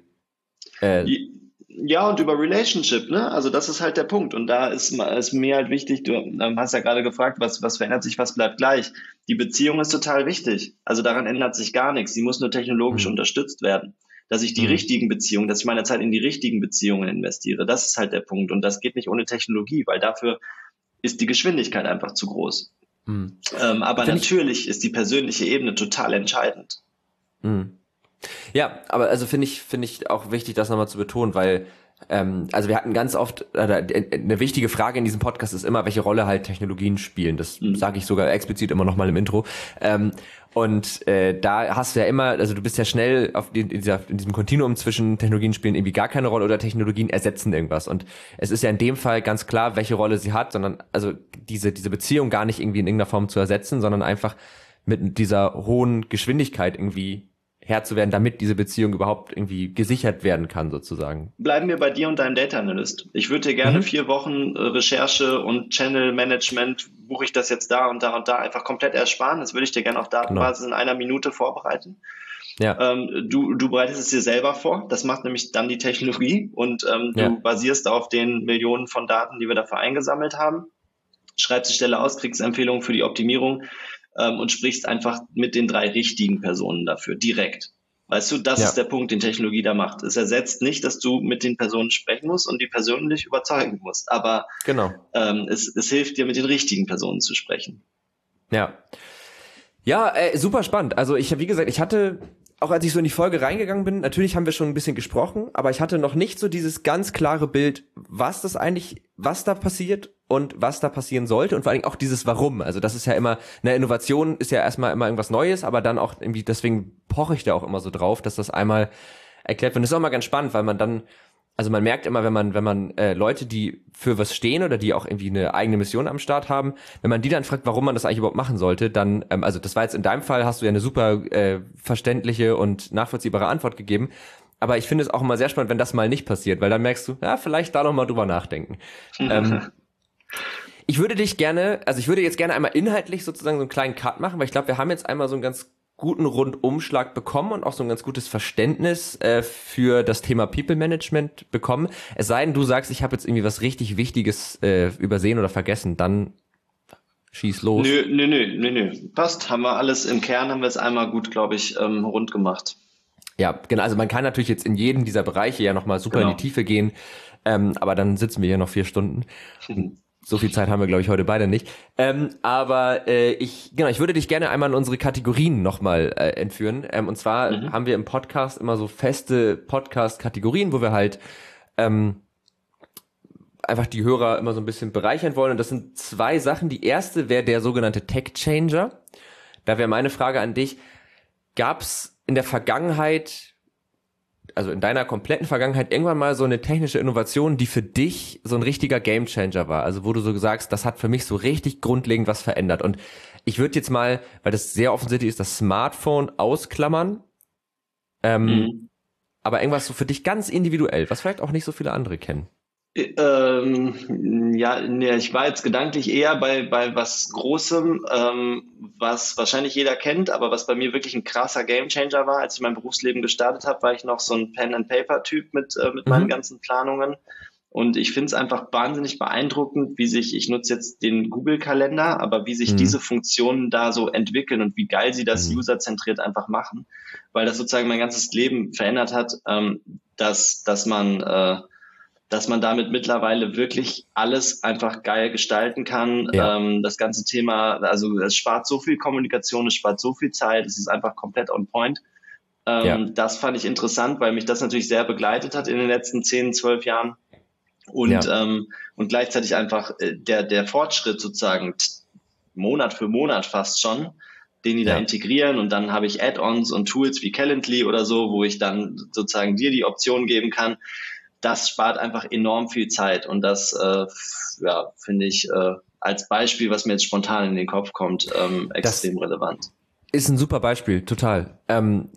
Ja, und über Relationship, ne? Also das ist halt der Punkt. Und da ist mir halt wichtig, du hast ja gerade gefragt, was verändert sich, was bleibt gleich. Die Beziehung ist total wichtig. Also daran ändert sich gar nichts. Sie muss nur technologisch unterstützt werden. Dass ich die richtigen Beziehungen, dass ich meine Zeit in die richtigen Beziehungen investiere. Das ist halt der Punkt. Und das geht nicht ohne Technologie, weil dafür ist die Geschwindigkeit einfach zu groß. Aber natürlich ist die persönliche Ebene total entscheidend. Ja, aber also finde ich auch wichtig, das nochmal zu betonen, weil also wir hatten ganz oft, eine wichtige Frage in diesem Podcast ist immer, welche Rolle halt Technologien spielen. Das sage ich sogar explizit immer nochmal im Intro. Und da hast du ja immer, also du bist ja schnell in diesem Kontinuum zwischen Technologien spielen irgendwie gar keine Rolle oder Technologien ersetzen irgendwas. Und es ist ja in dem Fall ganz klar, welche Rolle sie hat, sondern also diese Beziehung gar nicht irgendwie in irgendeiner Form zu ersetzen, sondern einfach mit dieser hohen Geschwindigkeit irgendwie Herr zu werden, damit diese Beziehung überhaupt irgendwie gesichert werden kann, sozusagen. Bleiben wir bei dir und deinem Data Analyst. Ich würde dir gerne 4 Wochen Recherche und Channel Management, buche ich das jetzt da und da und da, einfach komplett ersparen. Das würde ich dir gerne auf Datenbasis in einer Minute vorbereiten. Ja. Du bereitest es dir selber vor. Das macht nämlich dann die Technologie und du basierst auf den Millionen von Daten, die wir dafür eingesammelt haben. Schreibst die Stelle aus, kriegst Empfehlungen für die Optimierung und sprichst einfach mit den 3 richtigen Personen dafür, direkt. Weißt du, das ist der Punkt, den Technologie da macht. Es ersetzt nicht, dass du mit den Personen sprechen musst und die persönlich überzeugen musst, aber es hilft dir, mit den richtigen Personen zu sprechen. Ja, super spannend. Also wie gesagt, ich hatte, auch als ich so in die Folge reingegangen bin, natürlich haben wir schon ein bisschen gesprochen, aber ich hatte noch nicht so dieses ganz klare Bild, was da passiert und was da passieren sollte und vor allem auch dieses Warum. Also das ist ja immer, eine Innovation ist ja erstmal immer irgendwas Neues, aber dann auch irgendwie, deswegen poche ich da auch immer so drauf, dass das einmal erklärt wird. Und das ist auch mal ganz spannend, weil man dann, also man merkt immer, wenn man Leute, die für was stehen oder die auch irgendwie eine eigene Mission am Start haben, wenn man die dann fragt, warum man das eigentlich überhaupt machen sollte, dann, also das war jetzt in deinem Fall, hast du ja eine super verständliche und nachvollziehbare Antwort gegeben. Aber ich finde es auch immer sehr spannend, wenn das mal nicht passiert, weil dann merkst du, ja, vielleicht da noch mal drüber nachdenken. Ich würde jetzt gerne einmal inhaltlich sozusagen so einen kleinen Cut machen, weil ich glaube, wir haben jetzt einmal so einen ganz guten Rundumschlag bekommen und auch so ein ganz gutes Verständnis für das Thema People Management bekommen. Es sei denn, du sagst, ich habe jetzt irgendwie was richtig Wichtiges übersehen oder vergessen, dann schieß los. Nö. Passt, haben wir alles im Kern, haben wir es einmal gut, glaube ich, rund gemacht. Ja, genau, also man kann natürlich jetzt in jedem dieser Bereiche ja nochmal super in die Tiefe gehen, aber dann sitzen wir hier noch 4 Stunden. So viel Zeit haben wir, glaube ich, heute beide nicht. Aber ich würde dich gerne einmal in unsere Kategorien nochmal entführen. Und zwar haben wir im Podcast immer so feste Podcast-Kategorien, wo wir halt einfach die Hörer immer so ein bisschen bereichern wollen. Und das sind 2 Sachen. Die erste wäre der sogenannte Tech Changer. Da wäre meine Frage an dich, gab es in der Vergangenheit, also in deiner kompletten Vergangenheit, irgendwann mal so eine technische Innovation, die für dich so ein richtiger Gamechanger war? Also wo du so sagst, das hat für mich so richtig grundlegend was verändert. Und ich würde jetzt mal, weil das sehr offensichtlich ist, das Smartphone ausklammern, aber irgendwas so für dich ganz individuell, was vielleicht auch nicht so viele andere kennen. Ich war jetzt gedanklich eher bei was Großem, was wahrscheinlich jeder kennt, aber was bei mir wirklich ein krasser Gamechanger war. Als ich mein Berufsleben gestartet habe, war ich noch so ein Pen-and-Paper-Typ mit meinen ganzen Planungen. Und ich finde es einfach wahnsinnig beeindruckend, ich nutze jetzt den Google-Kalender, aber wie sich diese Funktionen da so entwickeln und wie geil sie das userzentriert einfach machen, weil das sozusagen mein ganzes Leben verändert hat, dass man damit mittlerweile wirklich alles einfach geil gestalten kann. Ja. Das ganze Thema, also es spart so viel Kommunikation, es spart so viel Zeit, es ist einfach komplett on point. Das fand ich interessant, weil mich das natürlich sehr begleitet hat in den letzten 10, 12 Jahren. Und gleichzeitig einfach der Fortschritt sozusagen Monat für Monat fast schon, den die da integrieren. Und dann habe ich Add-ons und Tools wie Calendly oder so, wo ich dann sozusagen dir die Option geben kann. Das spart einfach enorm viel Zeit und das finde ich als Beispiel, was mir jetzt spontan in den Kopf kommt, extrem relevant. Ist ein super Beispiel, total.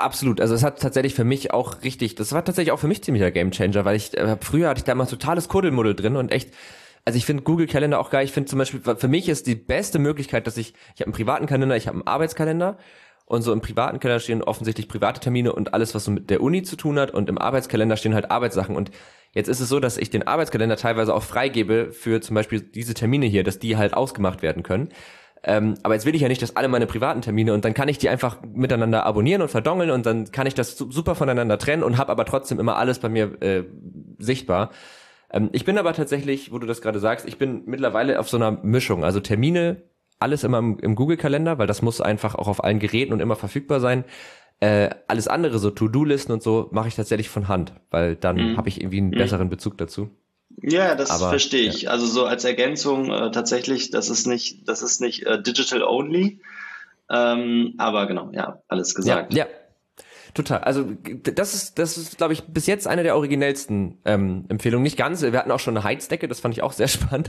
Absolut, also es hat tatsächlich für mich auch das war tatsächlich auch für mich ziemlicher Gamechanger, weil früher hatte ich da mal totales Kuddelmuddel drin und echt, also ich finde Google Kalender auch geil. Ich finde zum Beispiel, für mich ist die beste Möglichkeit, dass ich habe einen privaten Kalender, ich habe einen Arbeitskalender und so im privaten Kalender stehen offensichtlich private Termine und alles, was so mit der Uni zu tun hat, und im Arbeitskalender stehen halt Arbeitssachen. Und jetzt ist es so, dass ich den Arbeitskalender teilweise auch freigebe für zum Beispiel diese Termine hier, dass die halt ausgemacht werden können. Aber jetzt will ich ja nicht, dass alle meine privaten Termine, und dann kann ich die einfach miteinander abonnieren und verdongeln und dann kann ich das super voneinander trennen und habe aber trotzdem immer alles bei mir sichtbar. Ich bin aber tatsächlich, wo du das gerade sagst, ich bin mittlerweile auf so einer Mischung. Also Termine, alles immer im Google-Kalender, weil das muss einfach auch auf allen Geräten und immer verfügbar sein. Alles andere, so To-Do-Listen und so, mache ich tatsächlich von Hand, weil dann habe ich irgendwie einen besseren Bezug dazu. Ja, das verstehe ich. Ja. Also so als Ergänzung tatsächlich, das ist nicht digital only, aber genau, ja, alles gesagt. Ja. Total. Also das ist, glaube ich, bis jetzt eine der originellsten Empfehlungen. Nicht ganz. Wir hatten auch schon eine Heizdecke, das fand ich auch sehr spannend.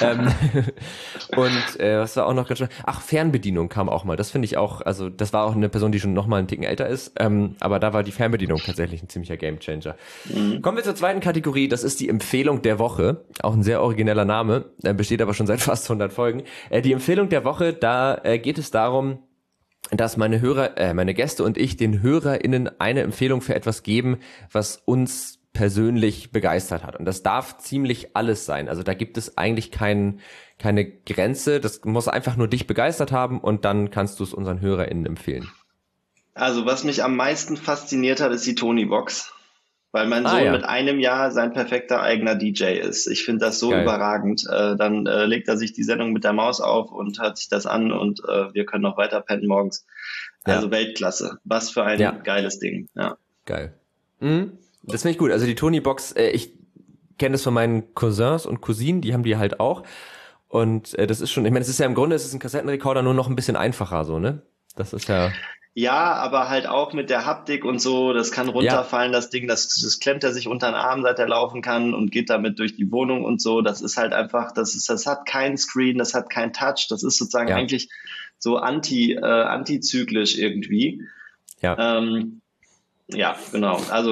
Und was war auch noch ganz spannend? Ach, Fernbedienung kam auch mal. Das finde ich auch, also das war auch eine Person, die schon noch mal einen Ticken älter ist. Aber da war die Fernbedienung tatsächlich ein ziemlicher Gamechanger. Kommen wir zur zweiten Kategorie. Das ist die Empfehlung der Woche. Auch ein sehr origineller Name, besteht aber schon seit fast 100 Folgen. Die Empfehlung der Woche, da geht es darum, dass meine Gäste und ich den HörerInnen eine Empfehlung für etwas geben, was uns persönlich begeistert hat. Und das darf ziemlich alles sein. Also da gibt es eigentlich keine Grenze. Das muss einfach nur dich begeistert haben und dann kannst du es unseren HörerInnen empfehlen. Also was mich am meisten fasziniert hat, ist die Tony-Box. Weil mein Sohn mit einem Jahr sein perfekter eigener DJ ist. Ich finde das so überragend. Dann legt er sich die Sendung mit der Maus auf und hört sich das an und wir können noch weiter pennen morgens. Also Weltklasse. Was für ein geiles Ding. Ja. Geil. Das finde ich gut. Also die Tony-Box, ich kenne das von meinen Cousins und Cousinen, die haben die halt auch. Und das ist schon, ich meine, es ist ja im Grunde, es ist ein Kassettenrekorder, nur noch ein bisschen einfacher so, ne? Das ist ja... Ja, aber halt auch mit der Haptik und so, das kann runterfallen, das Ding, das klemmt er sich unter den Arm, seit er laufen kann und geht damit durch die Wohnung und so. Das ist halt einfach, das hat keinen Screen, das hat keinen Touch, das ist sozusagen eigentlich so antizyklisch irgendwie. Ja. Ja, genau. Also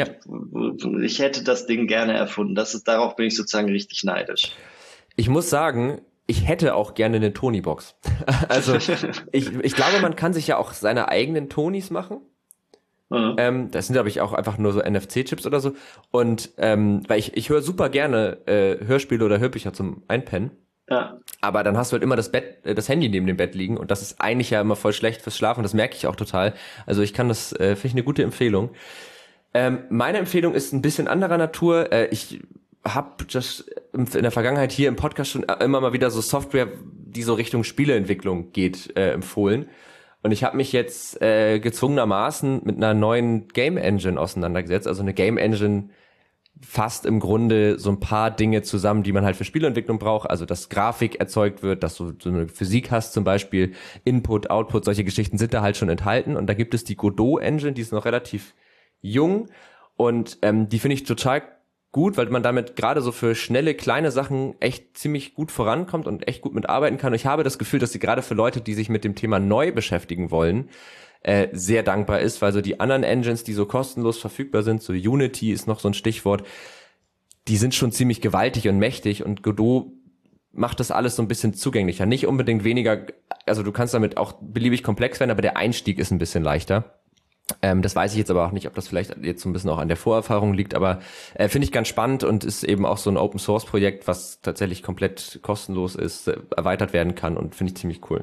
ich hätte das Ding gerne erfunden. Darauf bin ich sozusagen richtig neidisch. Ich muss sagen, ich hätte auch gerne eine Tony-Box. Also ich glaube, man kann sich ja auch seine eigenen Tonys machen. Das sind, glaube ich, auch einfach nur so NFC-Chips oder so. Und weil ich höre super gerne Hörspiele oder Hörbücher zum Einpennen. Ja. Aber dann hast du halt immer das Handy neben dem Bett liegen und das ist eigentlich ja immer voll schlecht fürs Schlafen. Das merke ich auch total. Also ich kann das, finde ich eine gute Empfehlung. Meine Empfehlung ist ein bisschen anderer Natur. Ich habe in der Vergangenheit hier im Podcast schon immer mal wieder so Software, die so Richtung Spieleentwicklung geht, empfohlen. Und ich habe mich jetzt gezwungenermaßen mit einer neuen Game Engine auseinandergesetzt. Also eine Game Engine fasst im Grunde so ein paar Dinge zusammen, die man halt für Spieleentwicklung braucht. Also dass Grafik erzeugt wird, dass du so eine Physik hast zum Beispiel, Input, Output, solche Geschichten sind da halt schon enthalten. Und da gibt es die Godot Engine, die ist noch relativ jung und die finde ich total gut, weil man damit gerade so für schnelle, kleine Sachen echt ziemlich gut vorankommt und echt gut mitarbeiten kann. Und ich habe das Gefühl, dass sie gerade für Leute, die sich mit dem Thema neu beschäftigen wollen, sehr dankbar ist, weil so die anderen Engines, die so kostenlos verfügbar sind, so Unity ist noch so ein Stichwort, die sind schon ziemlich gewaltig und mächtig und Godot macht das alles so ein bisschen zugänglicher. Nicht unbedingt weniger, also du kannst damit auch beliebig komplex werden, aber der Einstieg ist ein bisschen leichter. Das weiß ich jetzt aber auch nicht, ob das vielleicht jetzt so ein bisschen auch an der Vorerfahrung liegt, aber finde ich ganz spannend und ist eben auch so ein Open-Source-Projekt, was tatsächlich komplett kostenlos ist, erweitert werden kann und finde ich ziemlich cool.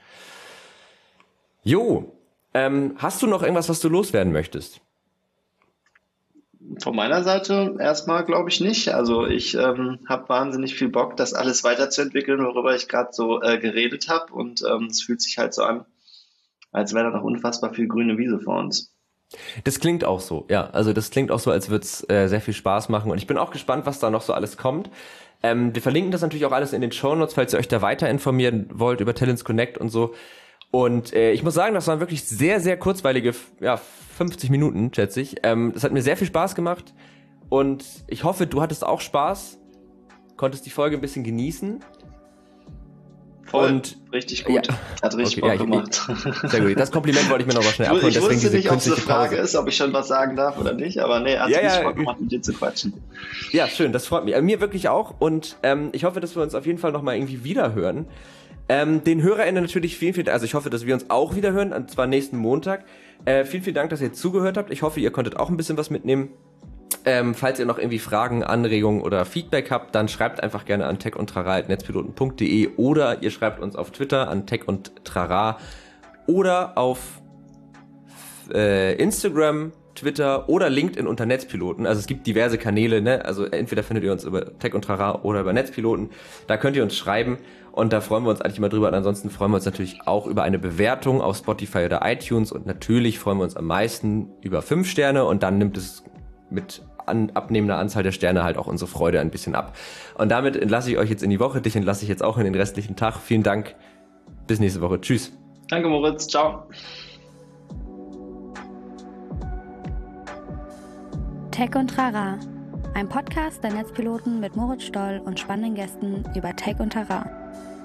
Jo, hast du noch irgendwas, was du loswerden möchtest? Von meiner Seite erstmal glaube ich nicht. Also ich habe wahnsinnig viel Bock, das alles weiterzuentwickeln, worüber ich gerade so geredet habe und es fühlt sich halt so an, als wäre da noch unfassbar viel grüne Wiese vor uns. Das klingt auch so, ja. Also das klingt auch so, als würde es sehr viel Spaß machen. Und ich bin auch gespannt, was da noch so alles kommt. Wir verlinken das natürlich auch alles in den Shownotes, falls ihr euch da weiter informieren wollt über Talents Connect und so. Und ich muss sagen, das waren wirklich sehr, sehr kurzweilige 50 Minuten, schätze ich. Das hat mir sehr viel Spaß gemacht. Und ich hoffe, du hattest auch Spaß, konntest die Folge ein bisschen genießen. Voll, und richtig gut. Ja. Hat richtig Bock gemacht. Sehr gut. Das Kompliment wollte ich mir noch mal schnell abholen. Ich wusste nicht, ob es eine Frage Pause ist, ob ich schon was sagen darf oder nicht, aber nee, hat richtig Bock gemacht, mit dir zu quatschen. Ja, schön, das freut mich. Mir wirklich auch und ich hoffe, dass wir uns auf jeden Fall noch mal irgendwie wiederhören. Den HörerInnen natürlich vielen, also ich hoffe, dass wir uns auch wieder hören, und zwar nächsten Montag. Vielen Dank, dass ihr zugehört habt. Ich hoffe, ihr konntet auch ein bisschen was mitnehmen. Falls ihr noch irgendwie Fragen, Anregungen oder Feedback habt, dann schreibt einfach gerne an techundtrara@netzpiloten.de oder ihr schreibt uns auf Twitter an techundtrara oder auf Instagram, Twitter oder LinkedIn unter Netzpiloten. Also es gibt diverse Kanäle, ne? Also entweder findet ihr uns über Tech und Trara oder über Netzpiloten. Da könnt ihr uns schreiben und da freuen wir uns eigentlich immer drüber. Und ansonsten freuen wir uns natürlich auch über eine Bewertung auf Spotify oder iTunes und natürlich freuen wir uns am meisten über 5 Sterne und dann nimmt es mit abnehmender Anzahl der Sterne halt auch unsere Freude ein bisschen ab. Und damit entlasse ich euch jetzt in die Woche. Dich entlasse ich jetzt auch in den restlichen Tag. Vielen Dank. Bis nächste Woche. Tschüss. Danke, Moritz. Ciao. Tech und Trara, ein Podcast der Netzpiloten mit Moritz Stoll und spannenden Gästen über Tech und Trara.